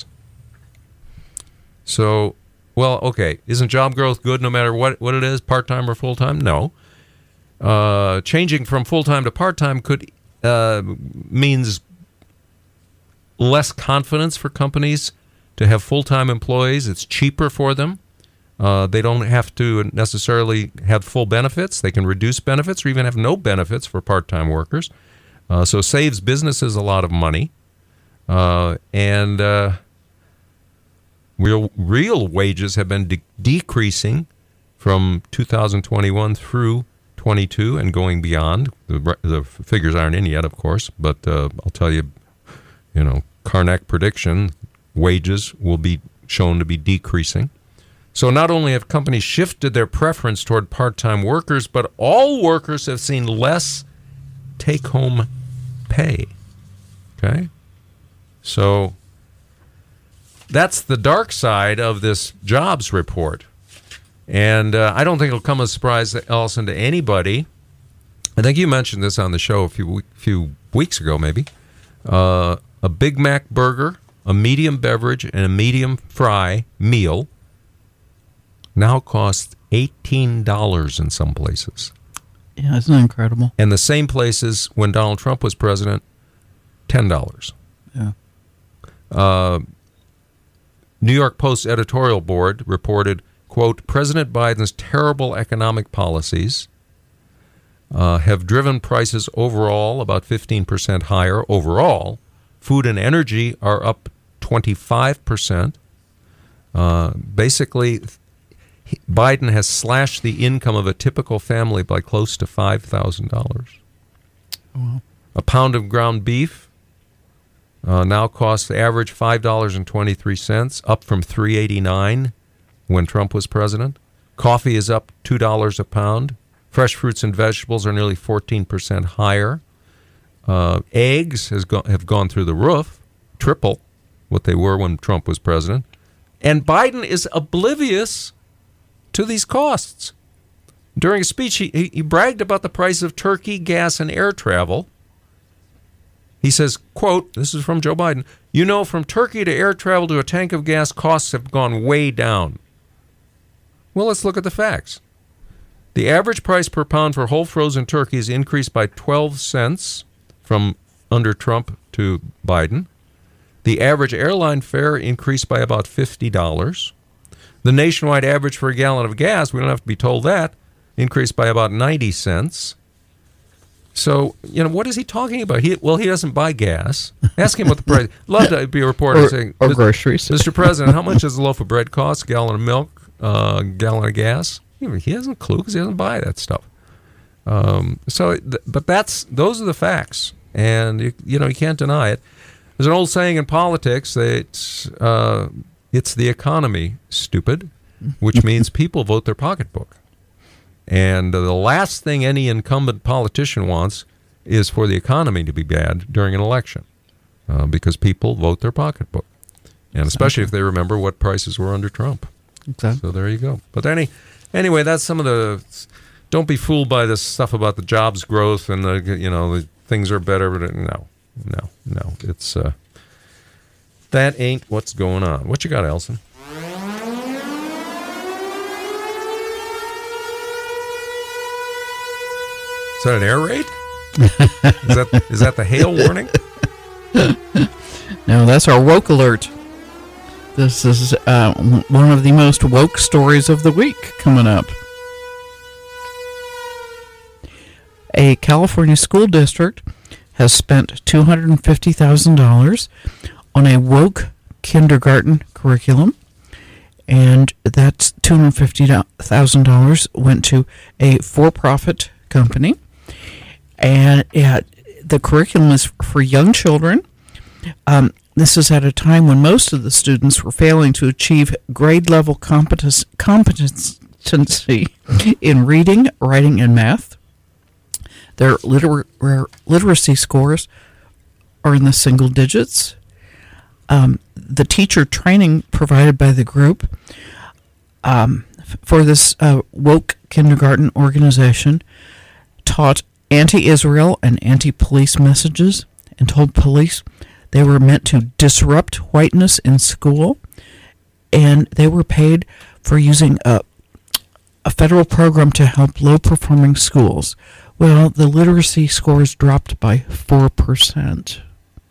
So, well, okay, isn't job growth good no matter what, what it is, part-time or full-time? No. Uh, changing from full-time to part-time could uh, means less confidence for companies to have full-time employees. It's cheaper for them. Uh, they don't have to necessarily have full benefits. They can reduce benefits or even have no benefits for part-time workers. Uh, so saves businesses a lot of money, uh, and uh, real real wages have been de- decreasing from two thousand twenty-one through twenty-two and going beyond. The, the figures aren't in yet, of course, but uh, I'll tell you, you know, Carnac prediction, wages will be shown to be decreasing. So not only have companies shifted their preference toward part-time workers, but all workers have seen less take-home pay. Okay? So that's the dark side of this jobs report. And uh, I don't think it'll come as a surprise, Allison, to anybody. I think you mentioned this on the show a few, few weeks ago, maybe. Uh, a Big Mac burger, a medium beverage, and a medium fry meal now costs eighteen dollars in some places. Yeah, isn't that incredible? And the same places when Donald Trump was president, ten dollars. Yeah. Uh, New York Post editorial board reported, quote, President Biden's terrible economic policies uh, have driven prices overall about fifteen percent higher overall Food and energy are up twenty-five percent. Uh, basically, Biden has slashed the income of a typical family by close to five thousand dollars. Wow. A pound of ground beef uh, now costs the average five dollars and twenty-three cents, up from three dollars and eighty-nine cents when Trump was president. Coffee is up two dollars a pound. Fresh fruits and vegetables are nearly fourteen percent higher. Uh, eggs has go- have gone through the roof, triple what they were when Trump was president. And Biden is oblivious to these costs. During a speech, he, he, he bragged about the price of turkey, gas, and air travel. He says, quote, this is from Joe Biden, "You know, from turkey to air travel to a tank of gas, costs have gone way down." Well, let's look at the facts. The average price per pound for whole frozen turkeys increased by twelve cents from under Trump to Biden. The average airline fare increased by about fifty dollars. The nationwide average for a gallon of gas, we don't have to be told that, increased by about ninety cents. So, you know, what is he talking about? He, well, he doesn't buy gas. Ask him what the price. Love to be a reporter or, saying, or groceries. Mister President, how much does a loaf of bread cost? A gallon of milk? A uh, gallon of gas? He doesn't a clue because he doesn't buy that stuff. Um, so, th- but that's those are the facts, and you, you know you can't deny it. There's an old saying in politics that uh, it's the economy, stupid, which means people vote their pocketbook. And uh, the last thing any incumbent politician wants is for the economy to be bad during an election, uh, because people vote their pocketbook, and especially if they remember what prices were under Trump. Exactly. So there you go. But any, anyway, that's some of the. Don't be fooled by this stuff about the jobs growth and the you know the things are better. But no, no, no. It's uh, that ain't what's going on. What you got, Elson? Is that an air raid? is that is that the hail warning? No, that's our woke alert. This is uh, one of the most woke stories of the week coming up. A California school district has spent two hundred fifty thousand dollars on a woke kindergarten curriculum, and that two hundred fifty thousand dollars went to a for-profit company. And yeah, the curriculum is for young children. Um, this is at a time when most of the students were failing to achieve grade-level competence, competency in reading, writing, and math. Their liter- literacy scores are in the single digits. Um, the teacher training provided by the group um, for this uh, woke kindergarten organization taught anti-Israel and anti-police messages and told police they were meant to disrupt whiteness in school, and they were paid for using a, a federal program to help low-performing schools. Well, the literacy scores dropped by four percent.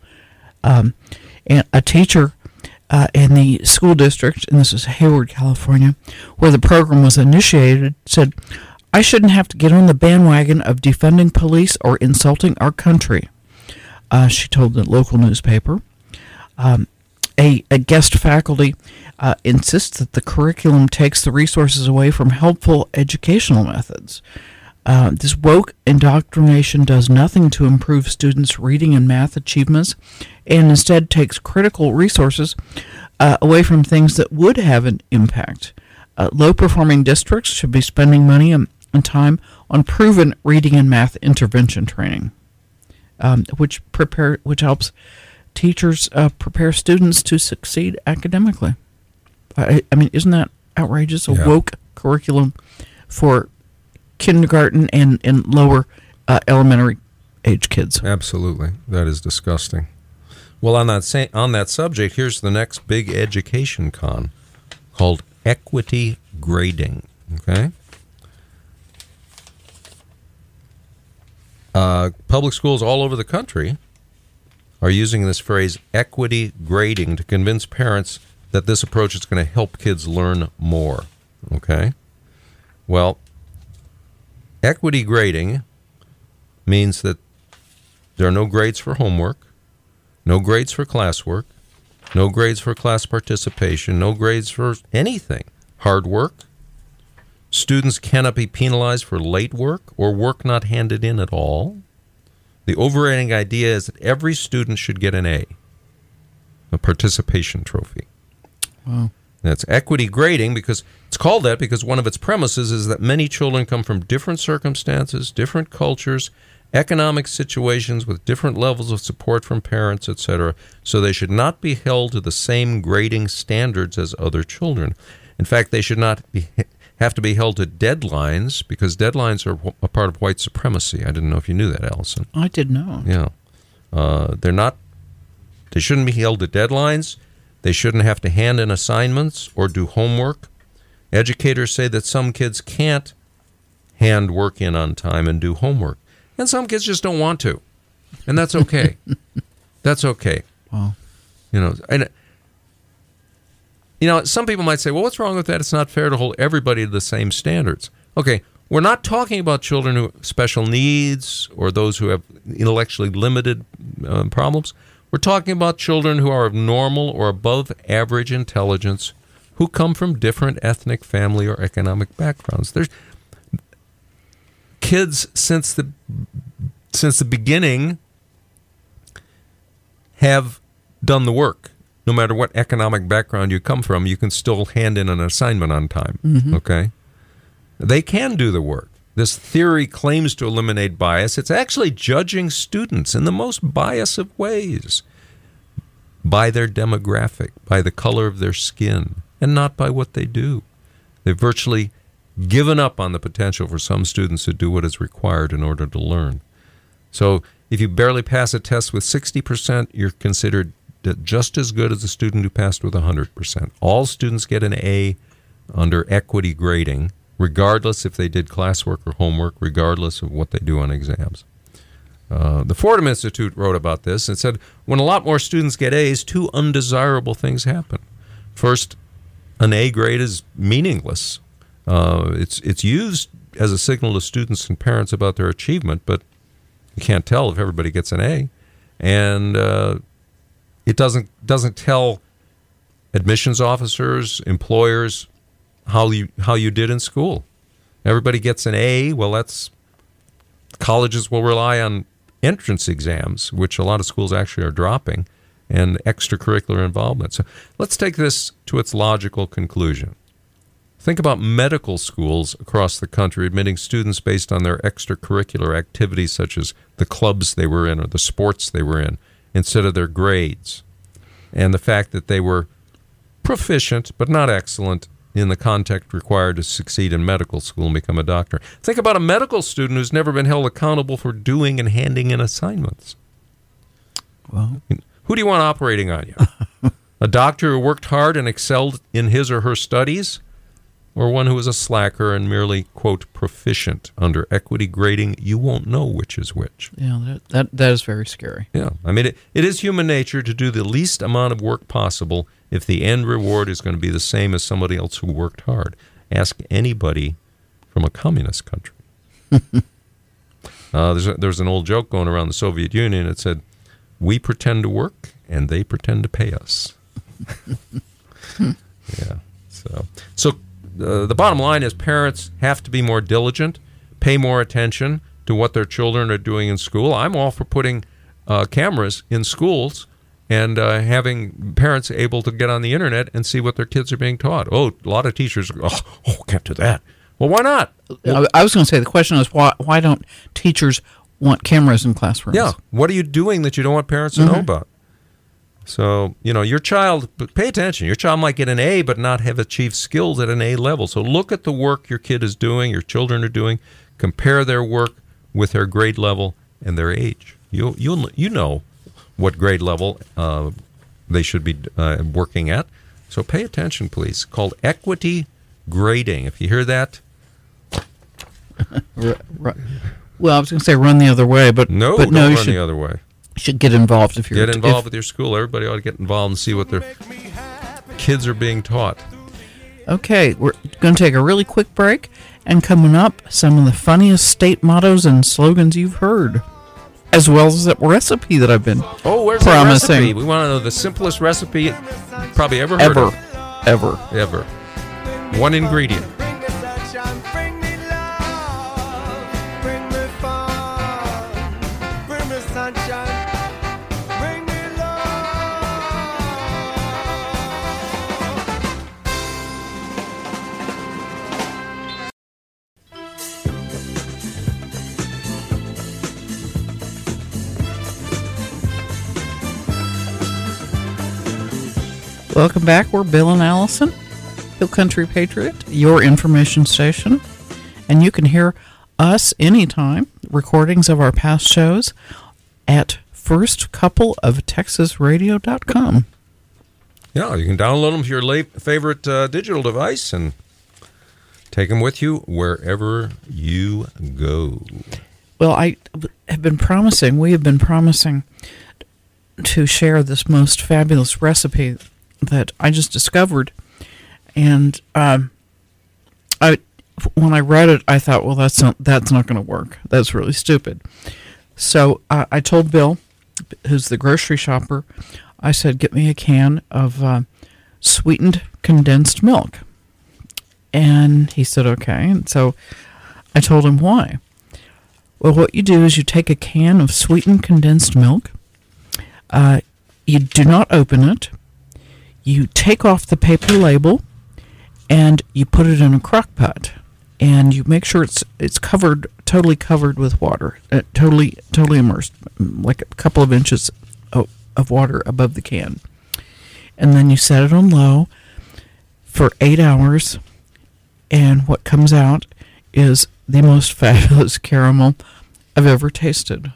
Um, and a teacher uh, in the school district, and this is Hayward, California, where the program was initiated, said, "I shouldn't have to get on the bandwagon of defending police or insulting our country," uh, she told the local newspaper. Um, a, a guest faculty uh, insists that the curriculum takes the resources away from helpful educational methods. Uh, this woke indoctrination does nothing to improve students' reading and math achievements, and instead takes critical resources uh, away from things that would have an impact. Uh, low-performing districts should be spending money and, and time on proven reading and math intervention training, um, which prepare which helps teachers uh, prepare students to succeed academically. I, I mean, isn't that outrageous? A Yeah. woke curriculum for kindergarten and, and lower uh, elementary age kids. Absolutely. That is disgusting. Well, on that sa- on that subject, here's the next big education con called equity grading. Okay? Uh, public schools all over the country are using this phrase equity grading to convince parents that this approach is going to help kids learn more. Okay? Well, equity grading means that there are no grades for homework. No grades for classwork. No grades for class participation. No grades for anything. Hard work. Students cannot be penalized for late work or work not handed in at all. The overriding idea is that every student should get an A, a participation trophy. Wow. That's equity grading because it's called that because one of its premises is that many children come from different circumstances, different cultures, economic situations with different levels of support from parents, et cetera. So they should not be held to the same grading standards as other children. In fact, they should not be, have to be held to deadlines because deadlines are a part of white supremacy. I didn't know if you knew that, Allison. I did not. Yeah. Uh, they're not, they shouldn't be held to deadlines. They shouldn't have to hand in assignments or do homework. Educators say that some kids can't hand work in on time and do homework. And some kids just don't want to. And that's okay. That's okay. Wow. You know, and you know, some people might say, well, what's wrong with that? It's not fair to hold everybody to the same standards. Okay, we're not talking about children who have special needs or those who have intellectually limited uh, problems. We're talking about children who are of normal or above average intelligence who come from different ethnic, family, or economic backgrounds. There's kids since the since the beginning have done the work. No matter what economic background you come from, you can still hand in an assignment on time. Mm-hmm. Okay? They can do the work. This theory claims to eliminate bias. It's actually judging students in the most biased of ways by their demographic, by the color of their skin, and not by what they do. They've virtually given up on the potential for some students to do what is required in order to learn. So if you barely pass a test with sixty percent, you're considered just as good as a student who passed with one hundred percent. All students get an A under equity grading, regardless if they did classwork or homework, regardless of what they do on exams. Uh, the Fordham Institute wrote about this and said, when a lot more students get A's, two undesirable things happen. First, an A grade is meaningless. Uh, it's it's used as a signal to students and parents about their achievement, but you can't tell if everybody gets an A. And uh, it doesn't doesn't tell admissions officers, employers, how you how you did in school. Everybody gets an A. Well, that's colleges will rely on entrance exams, which a lot of schools actually are dropping, and extracurricular involvement. So let's take this to its logical conclusion. Think about medical schools across the country admitting students based on their extracurricular activities, such as the clubs they were in or the sports they were in, instead of their grades, and the fact that they were proficient but not excellent in the context required to succeed in medical school and become a doctor. Think about a medical student who's never been held accountable for doing and handing in assignments. Well, who do you want operating on you? A doctor who worked hard and excelled in his or her studies, or one who was a slacker and merely, quote, proficient? Under equity grading, you won't know which is which. Yeah, that that, that is very scary. Yeah, I mean, it, it is human nature to do the least amount of work possible if the end reward is going to be the same as somebody else who worked hard. Ask anybody from a communist country. uh, there's, a, there's an old joke going around the Soviet Union. It said, we pretend to work and they pretend to pay us. Yeah. So, so uh, the bottom line is parents have to be more diligent, pay more attention to what their children are doing in school. I'm all for putting uh, cameras in schools and uh, having parents able to get on the internet and see what their kids are being taught. Oh, a lot of teachers go, oh, oh can't do that. Well, why not? Well, I was going to say, the question is, why why don't teachers want cameras in classrooms? Yeah. What are you doing that you don't want parents to Mm-hmm. know about? So, you know, your child, but pay attention. Your child might get an A but not have achieved skills at an A level. So look at the work your kid is doing, your children are doing, compare their work with their grade level and their age. You you you know what grade level uh, they should be uh, working at. So pay attention, please. Called equity grading. If you hear that. R- r- well, I was going to say run the other way, but no, but don't no, you run should, the other way. should get involved if you're Get involved if, with your school. Everybody ought to get involved and see what their kids are being taught. Okay, we're going to take a really quick break, and coming up, some of the funniest state mottos and slogans you've heard. as well as that recipe that I've been Oh, where's promising. the recipe? We want to know the simplest recipe probably ever heard Ever. of. Ever. Ever. One ingredient. Welcome back. We're Bill and Allison, Hill Country Patriot, your information station. And you can hear us anytime, recordings of our past shows, at first couple of texas radio dot com. Yeah, you can download them to your la- favorite uh, digital device and take them with you wherever you go. Well, I have been promising, we have been promising to share this most fabulous recipe that I just discovered. And um, I, when I read it, I thought, well, that's not that's not going to work. That's really stupid. So uh, I told Bill, who's the grocery shopper, I said, get me a can of uh, sweetened condensed milk. And he said, okay. And so I told him why. Well, what you do is you take a can of sweetened condensed milk. Uh, you do not open it. You take off the paper label, and you put it in a crock pot, and you make sure it's it's covered, totally covered with water, uh, totally totally immersed, like a couple of inches of, of water above the can. And then you set it on low for eight hours, and what comes out is the most fabulous caramel I've ever tasted.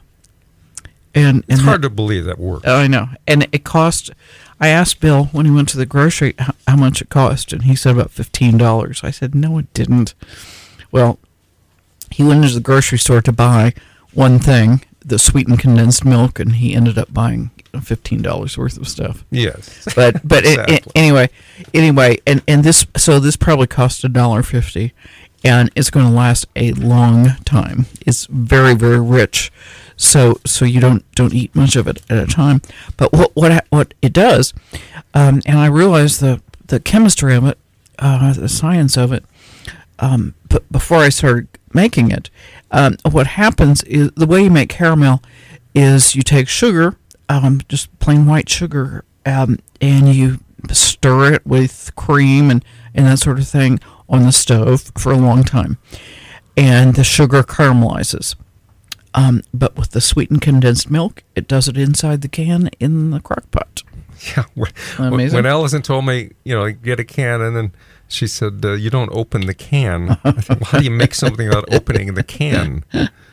And, It's and hard that, to believe that works. I know. And it cost, I asked Bill when he went to the grocery how, how much it cost, and he said about fifteen dollars. I said, no, it didn't. Well, he went into the grocery store to buy one thing, the sweetened condensed milk, and he ended up buying fifteen dollars worth of stuff. Yes. But but it, Exactly. it, anyway, anyway, and, and this, so this probably cost a dollar fifty, and it's going to last a long time. It's very, very rich. So, so you don't don't eat much of it at a time. But what what what it does, um, and I realized the the chemistry of it, uh, the science of it, um, but before I started making it, um, what happens is the way you make caramel is you take sugar, um, just plain white sugar, um, and you stir it with cream and and that sort of thing on the stove for a long time, and the sugar caramelizes. Um, but with the sweetened condensed milk, it does it inside the can in the crock pot. Yeah. When, Amazing. when Allison told me, you know, get a can, and then she said, uh, you don't open the can. I thought, how do you make something without opening the can?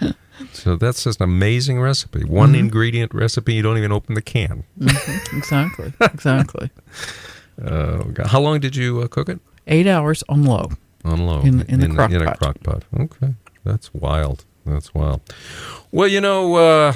So that's just an amazing recipe. One Mm-hmm. ingredient recipe, you don't even open the can. Mm-hmm. Exactly. Exactly. Uh, God. How long did you uh, cook it? Eight hours on low. On low. In- in the crock in pot. a crock pot. Okay. That's wild. That's wild. Well, you know, uh,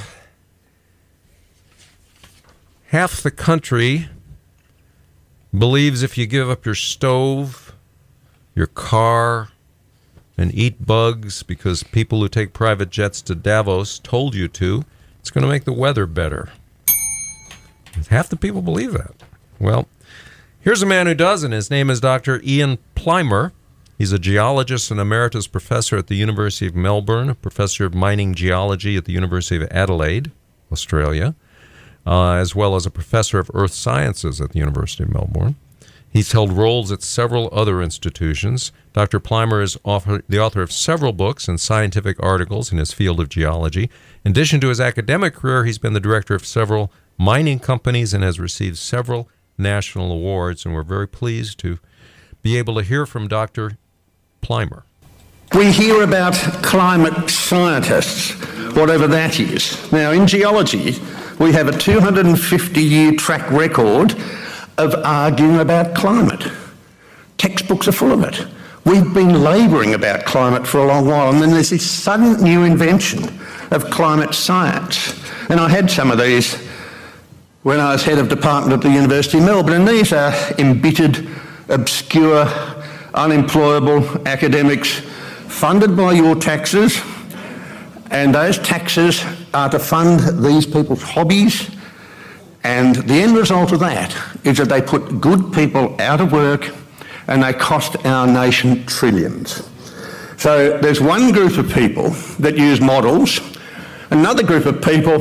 half the country believes if you give up your stove, your car, and eat bugs because people who take private jets to Davos told you to, it's going to make the weather better. Half the people believe that. Well, here's a man who does, and his name is Doctor Ian Plimer. He's a geologist and emeritus professor at the University of Melbourne, a professor of mining geology at the University of Adelaide, Australia, uh, as well as a professor of earth sciences at the University of Melbourne. He's held roles at several other institutions. Doctor Plimer is author, the author of several books and scientific articles in his field of geology. In addition to his academic career, he's been the director of several mining companies and has received several national awards, and we're very pleased to be able to hear from Doctor Plimer. We hear about climate scientists, whatever that is. Now, in geology, we have a two hundred fifty year track record of arguing about climate. Textbooks are full of it. We've been labouring about climate for a long while, and then there's this sudden new invention of climate science. And I had some of these when I was head of department at the University of Melbourne, and these are embittered, obscure, unemployable academics funded by your taxes And those taxes are to fund these people's hobbies. And the end result of that is that they put good people out of work and they cost our nation trillions. So there's one group of people that use models, another group of people,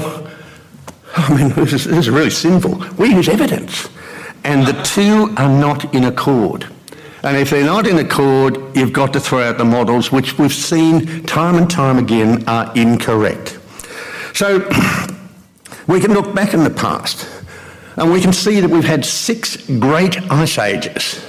I mean, this is, this is really sinful, we use evidence. And the two are not in accord. And if they're not in accord, you've got to throw out the models, which we've seen time and time again are incorrect. So we can look back in the past and we can see that we've had six great ice ages.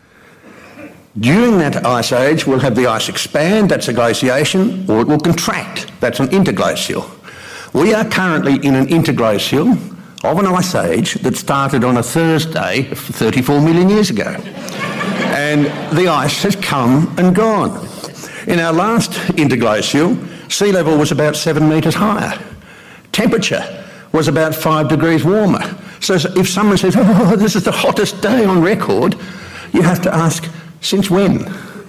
During that ice age, we'll have the ice expand, that's a glaciation, or it will contract, that's an interglacial. We are currently in an interglacial of an ice age that started on a Thursday thirty-four million years ago. And the ice has come and gone. In our last interglacial, sea level was about seven metres higher. Temperature was about five degrees warmer. So if someone says, oh, this is the hottest day on record, you have to ask, since when?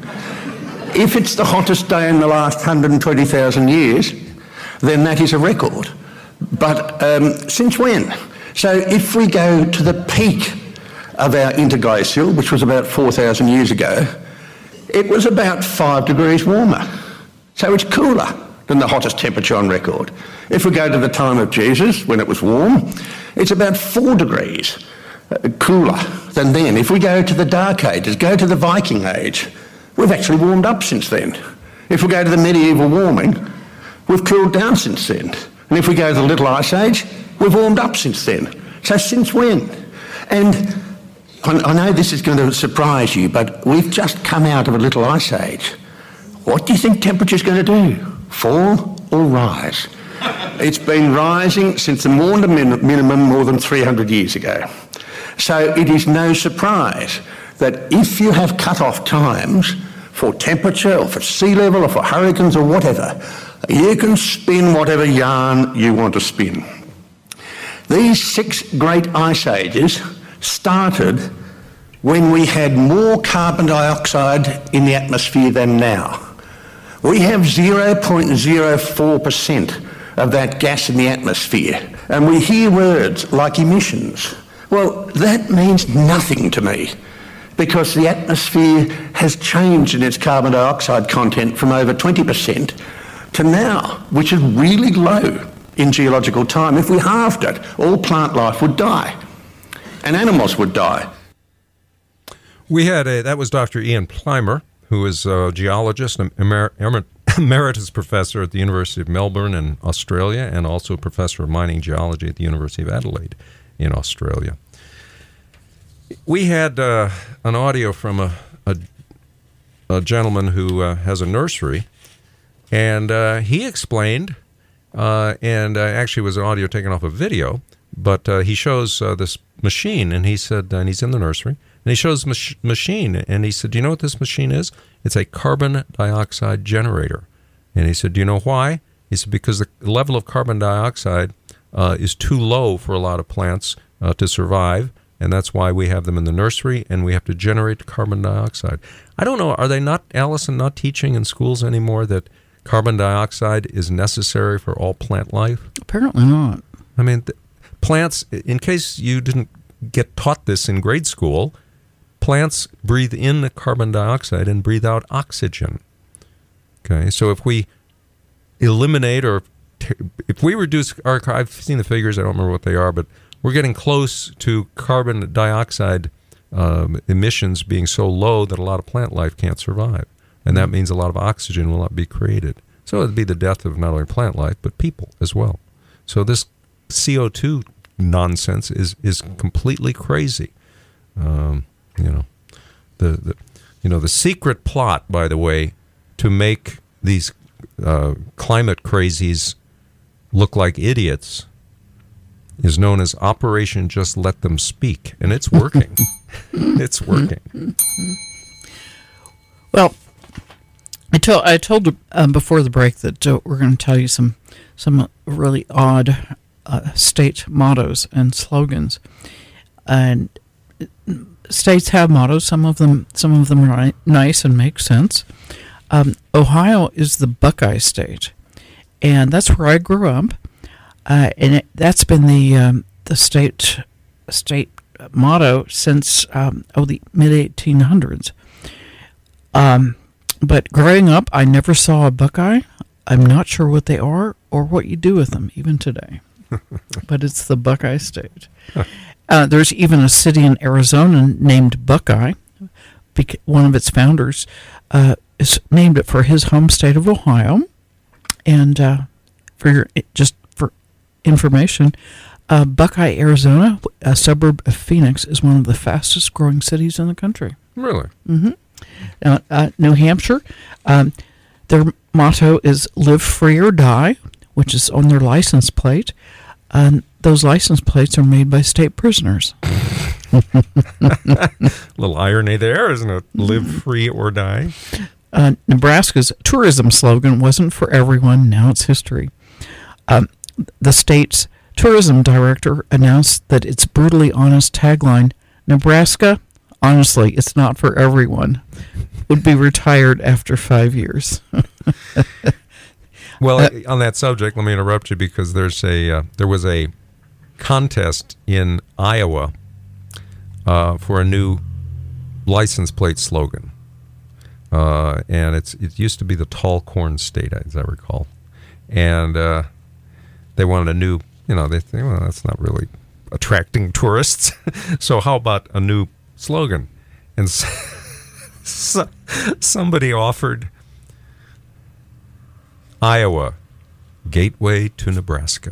If it's the hottest day in the last one hundred twenty thousand years, then that is a record. But um, since when? So if we go to the peak of our interglacial, which was about four thousand years ago, it was about five degrees warmer. So it's cooler than the hottest temperature on record. If we go to the time of Jesus, when it was warm, it's about four degrees uh, cooler than then. If we go to the Dark Ages, go to the Viking Age, we've actually warmed up since then. If we go to the medieval warming, we've cooled down since then. And if we go to the Little Ice Age, we've warmed up since then. So since when? And I, I know this is going to surprise you, but we've just come out of a Little Ice Age. What do you think temperature's going to do? Fall or rise? It's been rising since the Maunder min- minimum more than three hundred years ago. So it is no surprise that if you have cut-off times for temperature or for sea level or for hurricanes or whatever, you can spin whatever yarn you want to spin. These six great ice ages started when we had more carbon dioxide in the atmosphere than now. We have zero point zero four percent of that gas in the atmosphere, and we hear words like emissions. Well, that means nothing to me, because the atmosphere has changed in its carbon dioxide content from over twenty percent to now, which is really low in geological time. If we halved it, all plant life would die, and animals would die. We had a, that was Doctor Ian Plimer, who is a geologist, an emer, emer, emeritus professor at the University of Melbourne in Australia, and also a professor of mining geology at the University of Adelaide in Australia. We had uh, an audio from a, a, a gentleman who uh, has a nursery, and uh, he explained, uh, and uh, actually was an audio taken off a video, but uh, he shows uh, this machine, and he said, and he's in the nursery, and he shows the mach- machine, and he said, do you know what this machine is? It's a carbon dioxide generator. And he said, do you know why? He said, because the level of carbon dioxide uh, is too low for a lot of plants uh, to survive, and that's why we have them in the nursery, and we have to generate carbon dioxide. I don't know, are they not, Allison, not teaching in schools anymore that carbon dioxide is necessary for all plant life? Apparently not. I mean, th- plants, in case you didn't get taught this in grade school, plants breathe in the carbon dioxide and breathe out oxygen. Okay, so if we eliminate or t- if we reduce our, I've seen the figures, I don't remember what they are, but we're getting close to carbon dioxide um, emissions being so low that a lot of plant life can't survive. And that means a lot of oxygen will not be created. So it would be the death of not only plant life, but people as well. So this C O two nonsense is, is completely crazy. Um, you know, the, the you know the secret plot, by the way, to make these uh, climate crazies look like idiots is known as Operation Just Let Them Speak, and it's working. It's working. Well, I told I told uh, before the break that uh, we're going to tell you some some really odd uh, state mottos and slogans, and states have mottos. Some of them some of them are nice and make sense. Um, Ohio is the Buckeye state, and that's where I grew up. Uh, and it, that's been the um, the state state motto since um, oh the mid eighteen hundreds. Um, but growing up, I never saw a Buckeye. I'm not sure what they are or what you do with them even today. But it's the Buckeye State. Uh, there's even a city in Arizona named Buckeye. Bec- one of its founders uh, is named it for his home state of Ohio. And uh, for your just for information, uh, Buckeye, Arizona, a suburb of Phoenix, is one of the fastest growing cities in the country. Really? Mm-hmm. Now, uh, New Hampshire, um, their motto is "Live Free or Die," which is on their license plate. Um, those license plates are made by state prisoners. Little irony there, isn't it? Live free or die. Uh, Nebraska's tourism slogan wasn't for everyone. Now it's history. Um, the state's tourism director announced that its brutally honest tagline, "Nebraska, honestly, it's not for everyone," would be retired after five years. Well, uh, on that subject, let me interrupt you because there's a uh, there was a contest in Iowa uh, for a new license plate slogan, uh, and it's it used to be the Tall Corn State, as I recall, and uh, they wanted a new, you know, they think, well, that's not really attracting tourists, so how about a new slogan? And so, so, somebody offered Iowa, Gateway to Nebraska.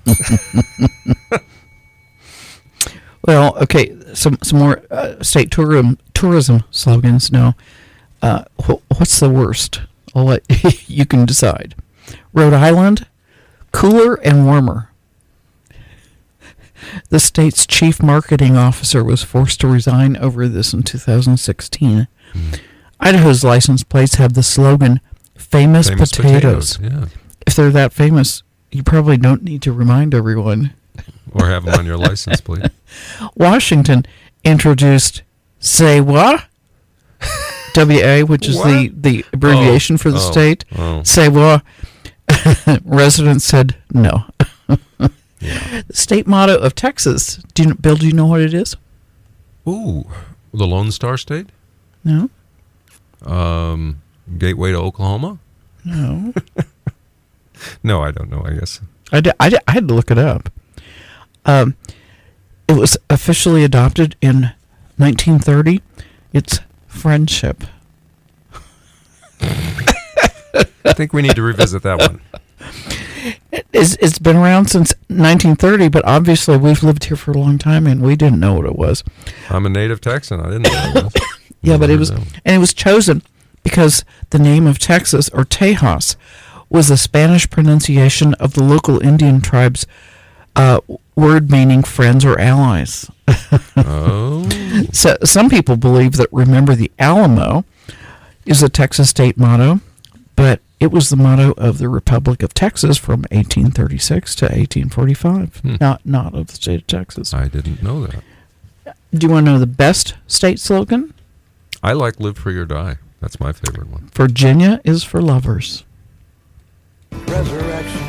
Well, okay, some some more uh, state tourism tourism slogans now. Uh, wh- what's the worst? I'll let you can decide. Rhode Island, cooler and warmer. The state's chief marketing officer was forced to resign over this in two thousand sixteen. Mm. Idaho's license plates have the slogan, Famous, famous potatoes. potatoes. Yeah. If they're that famous, you probably don't need to remind everyone. Or have them on your license plate. Washington introduced Say What? W A, which is what? the, the abbreviation oh, for the oh, state. Oh. Say What? Residents said no. Yeah. The state motto of Texas, do you, Bill, do you know what it is? Ooh, the Lone Star State? No. Um, Gateway to Oklahoma? No. No, I don't know, I guess. I, did, I, did, I had to look it up. Um, it was officially adopted in nineteen thirty. It's friendship. I think we need to revisit that one. It's, it's been around since nineteen thirty, but obviously we've lived here for a long time and we didn't know what it was. I'm a native Texan. I didn't know what it was. Yeah, but it was, and it was chosen because the name of Texas, or Tejas, was the Spanish pronunciation of the local Indian tribes' uh, word meaning friends or allies. Oh. So some people believe that "Remember the Alamo" is a Texas state motto, but it was the motto of the Republic of Texas from eighteen thirty-six to eighteen forty-five, hmm. not not of the state of Texas. I didn't know that. Do you want to know the best state slogan? I like "Live Free or Die." That's my favorite one. Virginia is for lovers. Resurrection.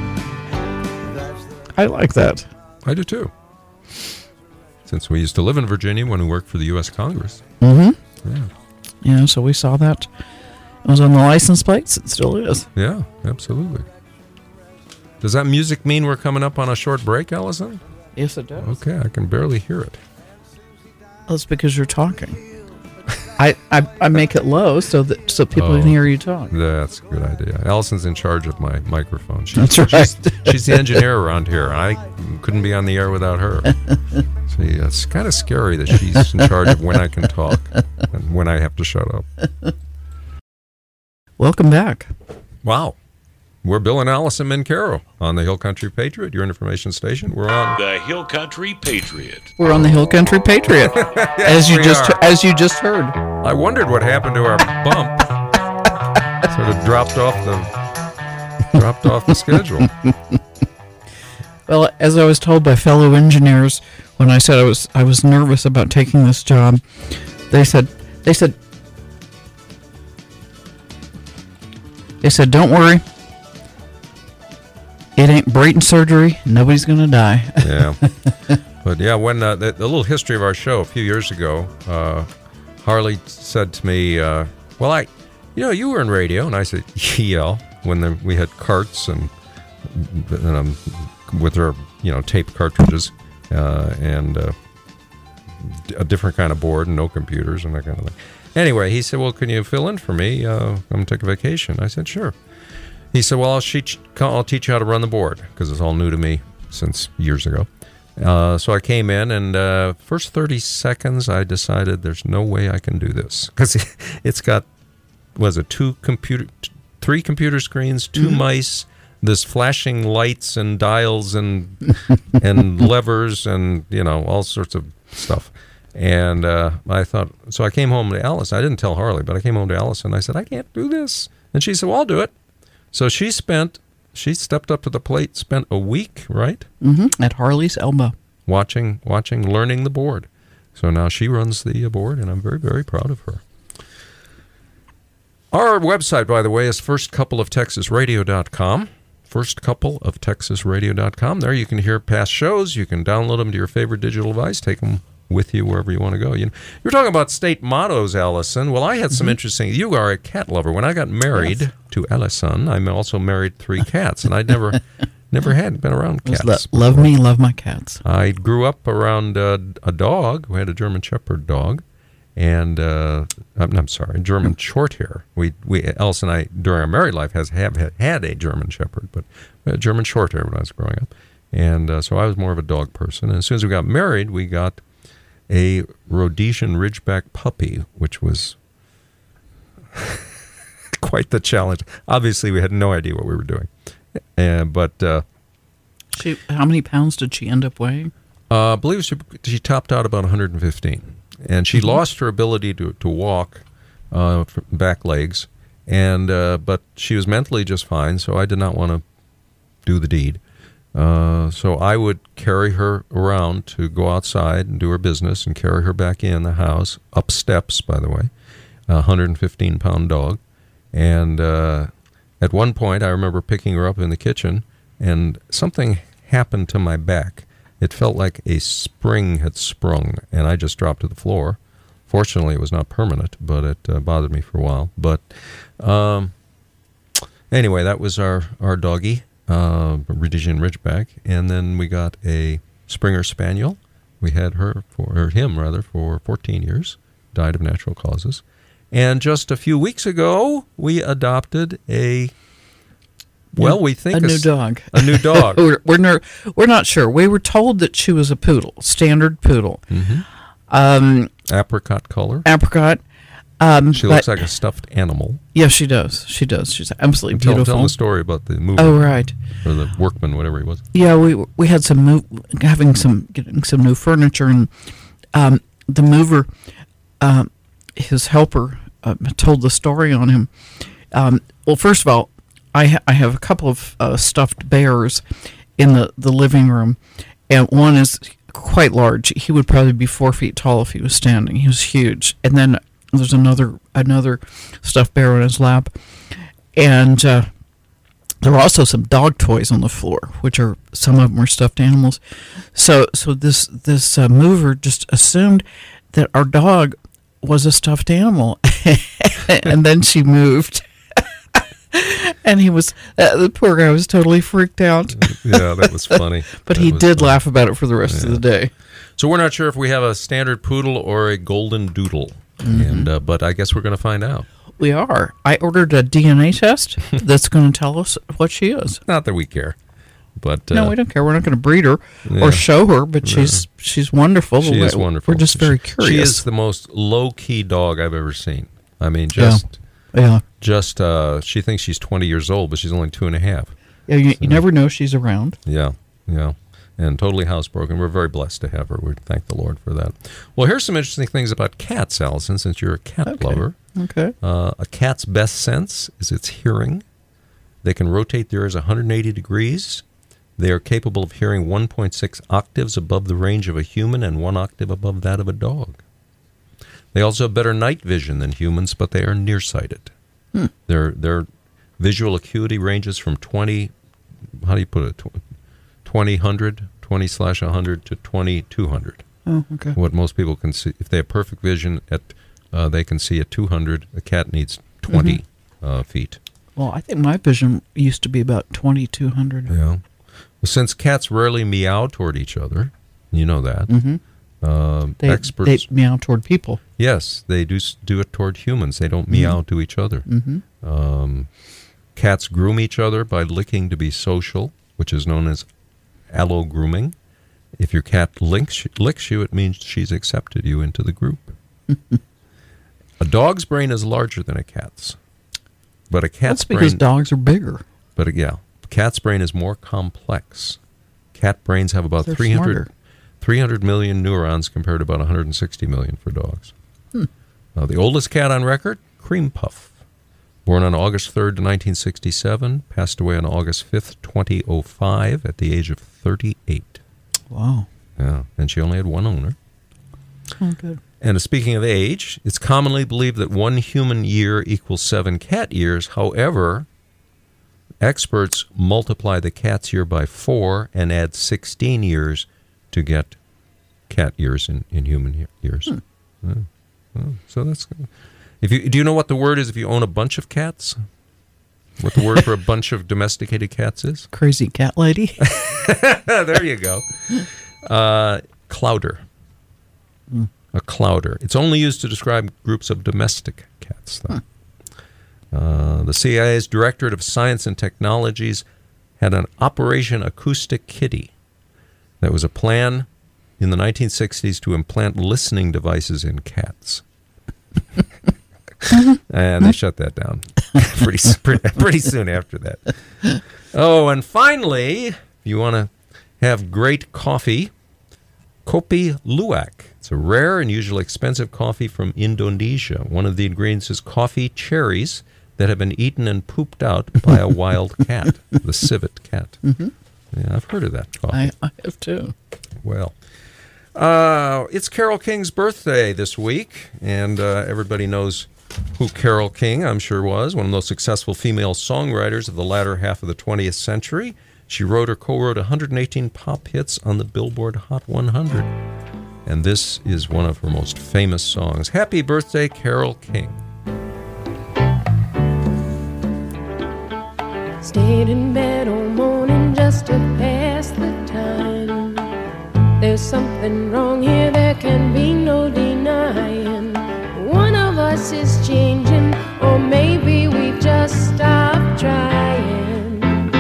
I like that. I do too. Since we used to live in Virginia when we worked for the U S Congress. Mm-hmm. Yeah. Yeah, so we saw that. It was on the license plates. It still is. Yeah, absolutely. Does that music mean we're coming up on a short break, Allison? Yes, it does. Okay, I can barely hear it. That's because you're talking. I, I I make it low so that so people oh, can hear you talk. That's a good idea. Allison's in charge of my microphone. She's, That's right. She's, she's the engineer around here. I couldn't be on the air without her. So yeah, it's kind of scary that she's in charge of when I can talk and when I have to shut up. Welcome back. Wow. We're Bill and Allison Mencaro on the Hill Country Patriot, your information station. We're on the Hill Country Patriot. We're on the Hill Country Patriot, yes, as you just are. as you just heard. I wondered what happened to our bump. Sort of dropped off the dropped off the schedule. Well, as I was told by fellow engineers when I said I was I was nervous about taking this job, they said they said they said don't worry. It ain't Brayton surgery. Nobody's going to die. Yeah. But yeah, when uh, the, the little history of our show a few years ago, uh, Harley said to me, uh, well, I, you know, you were in radio. And I said, yeah, when the, we had carts and, and um, with our, you know, tape cartridges uh, and uh, a different kind of board and no computers and that kind of thing. Anyway, he said, well, can you fill in for me? Uh, I'm going to take a vacation. I said, sure. He said, well, I'll teach, I'll teach you how to run the board, because it's all new to me since years ago. Uh, so I came in, and uh, first thirty seconds, I decided there's no way I can do this. Because it's got, was it two computer, three computer screens, two mm-hmm. mice, this flashing lights and dials and and levers and, you know, all sorts of stuff. And uh, I thought, so I came home to Alice. I didn't tell Harley, but I came home to Alice, and I said, I can't do this. And she said, well, I'll do it. So she spent, she stepped up to the plate, spent a week, right? Mm-hmm. At Harley's elbow. Watching, watching, learning the board. So now she runs the board, and I'm very, very proud of her. Our website, by the way, is first couple of texas radio dot com. first couple of texas radio dot com. There you can hear past shows. You can download them to your favorite digital device, take them with you wherever you want to go. You know, you're talking about state mottos, Allison. Well, I had some mm-hmm. interesting... You are a cat lover. When I got married yes. to Allison, I also married three cats, and I'd never never had been around cats. Lo- love me, love my cats. I grew up around uh, a dog. We had a German Shepherd dog, and uh, I'm, I'm sorry, a German mm-hmm. short hair. We, we, Allison and I, during our married life, has have had, had a German Shepherd, but we had a German short hair when I was growing up, and uh, so I was more of a dog person. And as soon as we got married, we got a Rhodesian Ridgeback puppy, which was quite the challenge. Obviously, we had no idea what we were doing. Uh, but uh, she, how many pounds did she end up weighing? Uh, I believe she, she topped out about one hundred fifteen. And she mm-hmm. lost her ability to, to walk uh, back legs. And uh, but she was mentally just fine, so I did not want to do the deed. Uh, so I would carry her around to go outside and do her business and carry her back in the house, up steps, by the way, a one hundred fifteen pound dog. And uh, at one point, I remember picking her up in the kitchen, and something happened to my back. It felt like a spring had sprung, and I just dropped to the floor. Fortunately, it was not permanent, but it uh, bothered me for a while. But um, anyway, that was our, our doggie. Uh, Rhodesian Ridgeback, and then we got a Springer Spaniel. We had her for or him rather for fourteen years. Died of natural causes, and just a few weeks ago we adopted a. Well, we think a, a new dog. A new dog. we're we're, ner- we're not sure. We were told that she was a poodle, standard poodle, mm-hmm. um, apricot color. Apricot. Um, she looks like a stuffed animal. Yes, she does. She does. She's absolutely tell, beautiful. Tell the story about the mover. Oh, right. Or the workman, whatever he was. Yeah, we we had some move, having some getting some new furniture, and um, the mover, uh, his helper, uh, told the story on him. Um, well, first of all, I ha- I have a couple of uh, stuffed bears in the, the living room, and one is quite large. He would probably be four feet tall if he was standing. He was huge, and then there's another another stuffed bear on his lap, and uh, there were also some dog toys on the floor, which are some of them were stuffed animals. So so this this uh, mover just assumed that our dog was a stuffed animal, and then she moved, and he was uh, the poor guy was totally freaked out. Yeah, that was funny. But that he did funny. laugh about it for the rest yeah. of the day. So we're not sure if we have a standard poodle or a golden doodle. Mm-hmm. And uh, but I guess we're going to find out. We are. I ordered a D N A test that's going to tell us what she is. Not that we care, but uh, no, we don't care. We're not going to breed her yeah. or show her, but she's yeah. she's wonderful. She is wonderful. We're just very curious. She is the most low key dog I've ever seen. I mean, just yeah, yeah. just uh, she thinks she's twenty years old, but she's only two and a half. Yeah, you, so, you never know she's around. Yeah, yeah. And totally housebroken. We're very blessed to have her. We thank the Lord for that. Well, here's some interesting things about cats, Allison, since you're a cat okay. lover. Okay. Uh, a cat's best sense is its hearing. They can rotate their ears one hundred eighty degrees. They are capable of hearing one point six octaves above the range of a human and one octave above that of a dog. They also have better night vision than humans, but they are nearsighted. Hmm. Their, their visual acuity ranges from twenty how do you put it? twenty hundred, twenty slash one hundred to twenty-two hundred. Oh, okay. What most people can see, if they have perfect vision, at uh, they can see at two hundred. A cat needs twenty mm-hmm. uh, feet. Well, I think my vision used to be about twenty-two hundred. Yeah. Well, since cats rarely meow toward each other, you know that. Mm-hmm. Uh, they, experts they meow toward people. Yes, they do do it toward humans. They don't meow mm-hmm. to each other. Mm-hmm. Um, cats groom each other by licking to be social, which is known as allo-grooming. If your cat licks, licks you, it means she's accepted you into the group. A dog's brain is larger than a cat's, but a cat's That's because brain, dogs are bigger. But yeah, cat's brain is more complex. Cat brains have about They're three hundred, smarter. three hundred million neurons compared to about one hundred sixty million for dogs. Hmm. Uh, the oldest cat on record, Cream Puff. Born on August third, nineteen sixty-seven, passed away on August fifth, two thousand five, at the age of thirty-eight. Wow. Yeah, and she only had one owner. Oh, good. And speaking of age, it's commonly believed that one human year equals seven cat years. However, experts multiply the cat's year by four and add sixteen years to get cat years in, in human years. Hmm. Yeah. Well, so that's good. If you do you know what the word is if you own a bunch of cats? What the word for a bunch of domesticated cats is? Crazy cat lady. There you go. Uh, clouder. Mm. A clouder. It's only used to describe groups of domestic cats, though. Huh. Uh, the C I A's Directorate of Science and Technologies had an Operation Acoustic Kitty. That was a plan in the nineteen sixties to implant listening devices in cats. And they shut that down pretty, pretty pretty soon after that. Oh, and finally, if you want to have great coffee, Kopi Luwak. It's a rare and usually expensive coffee from Indonesia. One of the ingredients is coffee cherries that have been eaten and pooped out by a wild cat, the civet cat. Mm-hmm. Yeah, I've heard of that coffee. I, I have too. Well, uh, it's Carole King's birthday this week, and uh, everybody knows who Carole King, I'm sure, was, one of the most successful female songwriters of the latter half of the twentieth century. She wrote or co-wrote one hundred eighteen pop hits on the Billboard Hot one hundred. And this is one of her most famous songs. Happy birthday, Carole King. Stayed in bed all morning just to pass the time. There's something wrong here, there can be no denying. One of us is changing, or maybe we just stopped trying.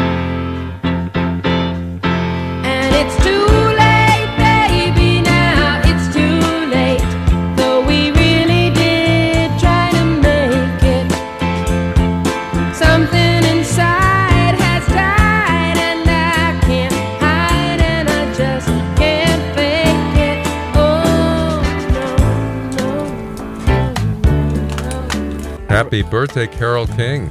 And it's too late, baby, now it's too late. Though we really did try to make it. Something inside has died, and I can't hide, and I just can't fake it. Oh, no, no, no. Happy birthday, Carole King.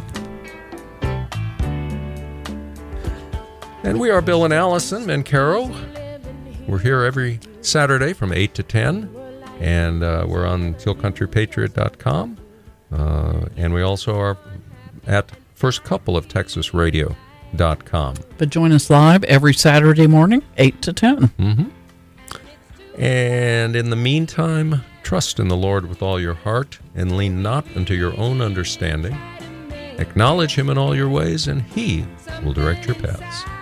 And we are Bill and Allison and Carol. We're here every Saturday from eight to ten, and uh, we're on Teal Country Patriot dot com, uh, and we also are at First Couple of Texas Radio dot com. But join us live every Saturday morning, eight to ten. Mm-hmm. And in the meantime, trust in the Lord with all your heart, and lean not unto your own understanding. Acknowledge him in all your ways, and he will direct your paths.